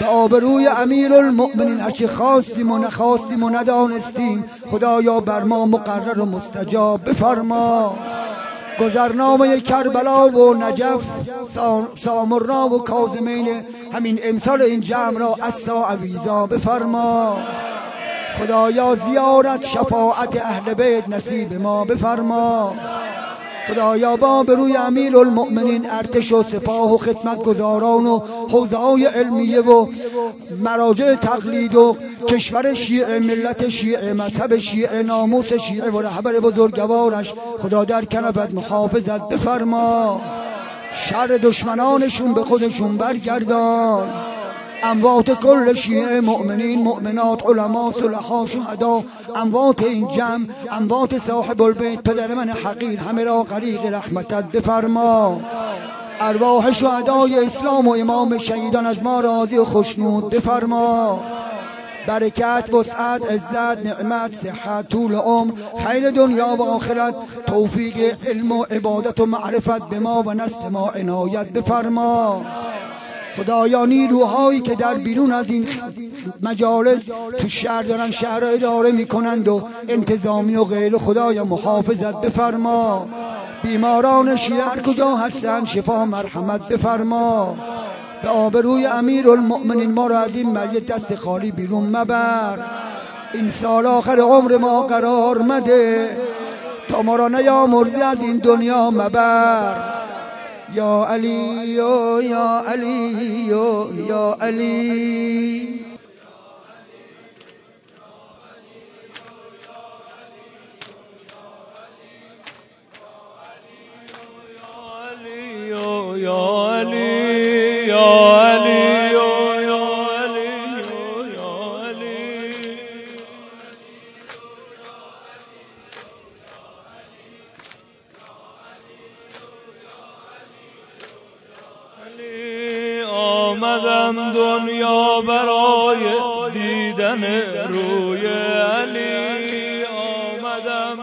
به آبروی امیرالمؤمنین هرچی خواستیم و نخواستیم و ندانستیم خدایا بر ما مقرر و مستجاب بفرما. گذرنامه کربلا و نجف، سامرا و کاظمین همین امسال این جمع را عصا عویزا بفرما. خدایا زیارت شفاعت اهل بیت نصیب ما بفرما. خدایا با بروی امیرالمؤمنین ارتش و سپاه و خدمتگزاران و حوزه‌های علمیه و مراجع تقلید و کشور شیعه، ملت شیعه، مذهب شیعه، ناموس شیعه و رهبر بزرگوارش خدا در کنفت محافظت بفرما. شر دشمنانشون به خودشون برگردان. اموات کل شیعه، مؤمنین، مؤمنات، علما، صلحا، شهدا، اموات این جمع، اموات صاحب البیت، پدر من حقیر، همه را غریق رحمتت بفرما. ارواح شهدای اسلام و امام شهیدان از ما راضی و خوشنود بفرما. برکت، وسعت، عزت، نعمت، صحت، طول عمر، خیر دنیا و آخرت، توفیق علم و عبادت و معرفت به ما و نسل ما عنایت بفرما. خدایا نیروهایی که در بیرون از این مجالس تو شهر دارن شهر را اداره میکنند و انتظامی و غیره، خدایا محافظت بفرما. بیماران شیعه هر کجا هستند شفا مرحمت بفرما. به آبروی امیرالمؤمنین ما را از این مجلس دست خالی بیرون مبر. این سال آخر عمر ما قرار مده تا ما را نیامرزی از این دنیا مبر. یا علی یا علی یا علی. آمدم دنیا برای دیدن روی علی، آمدم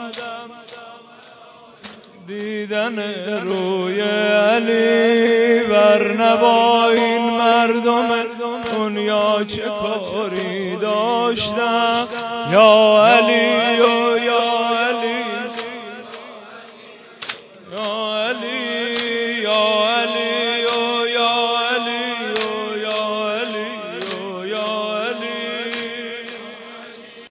دیدن روی علی، ورنه با این مردم دنیا چه کاری داشتم. یا علی یا علی یا علی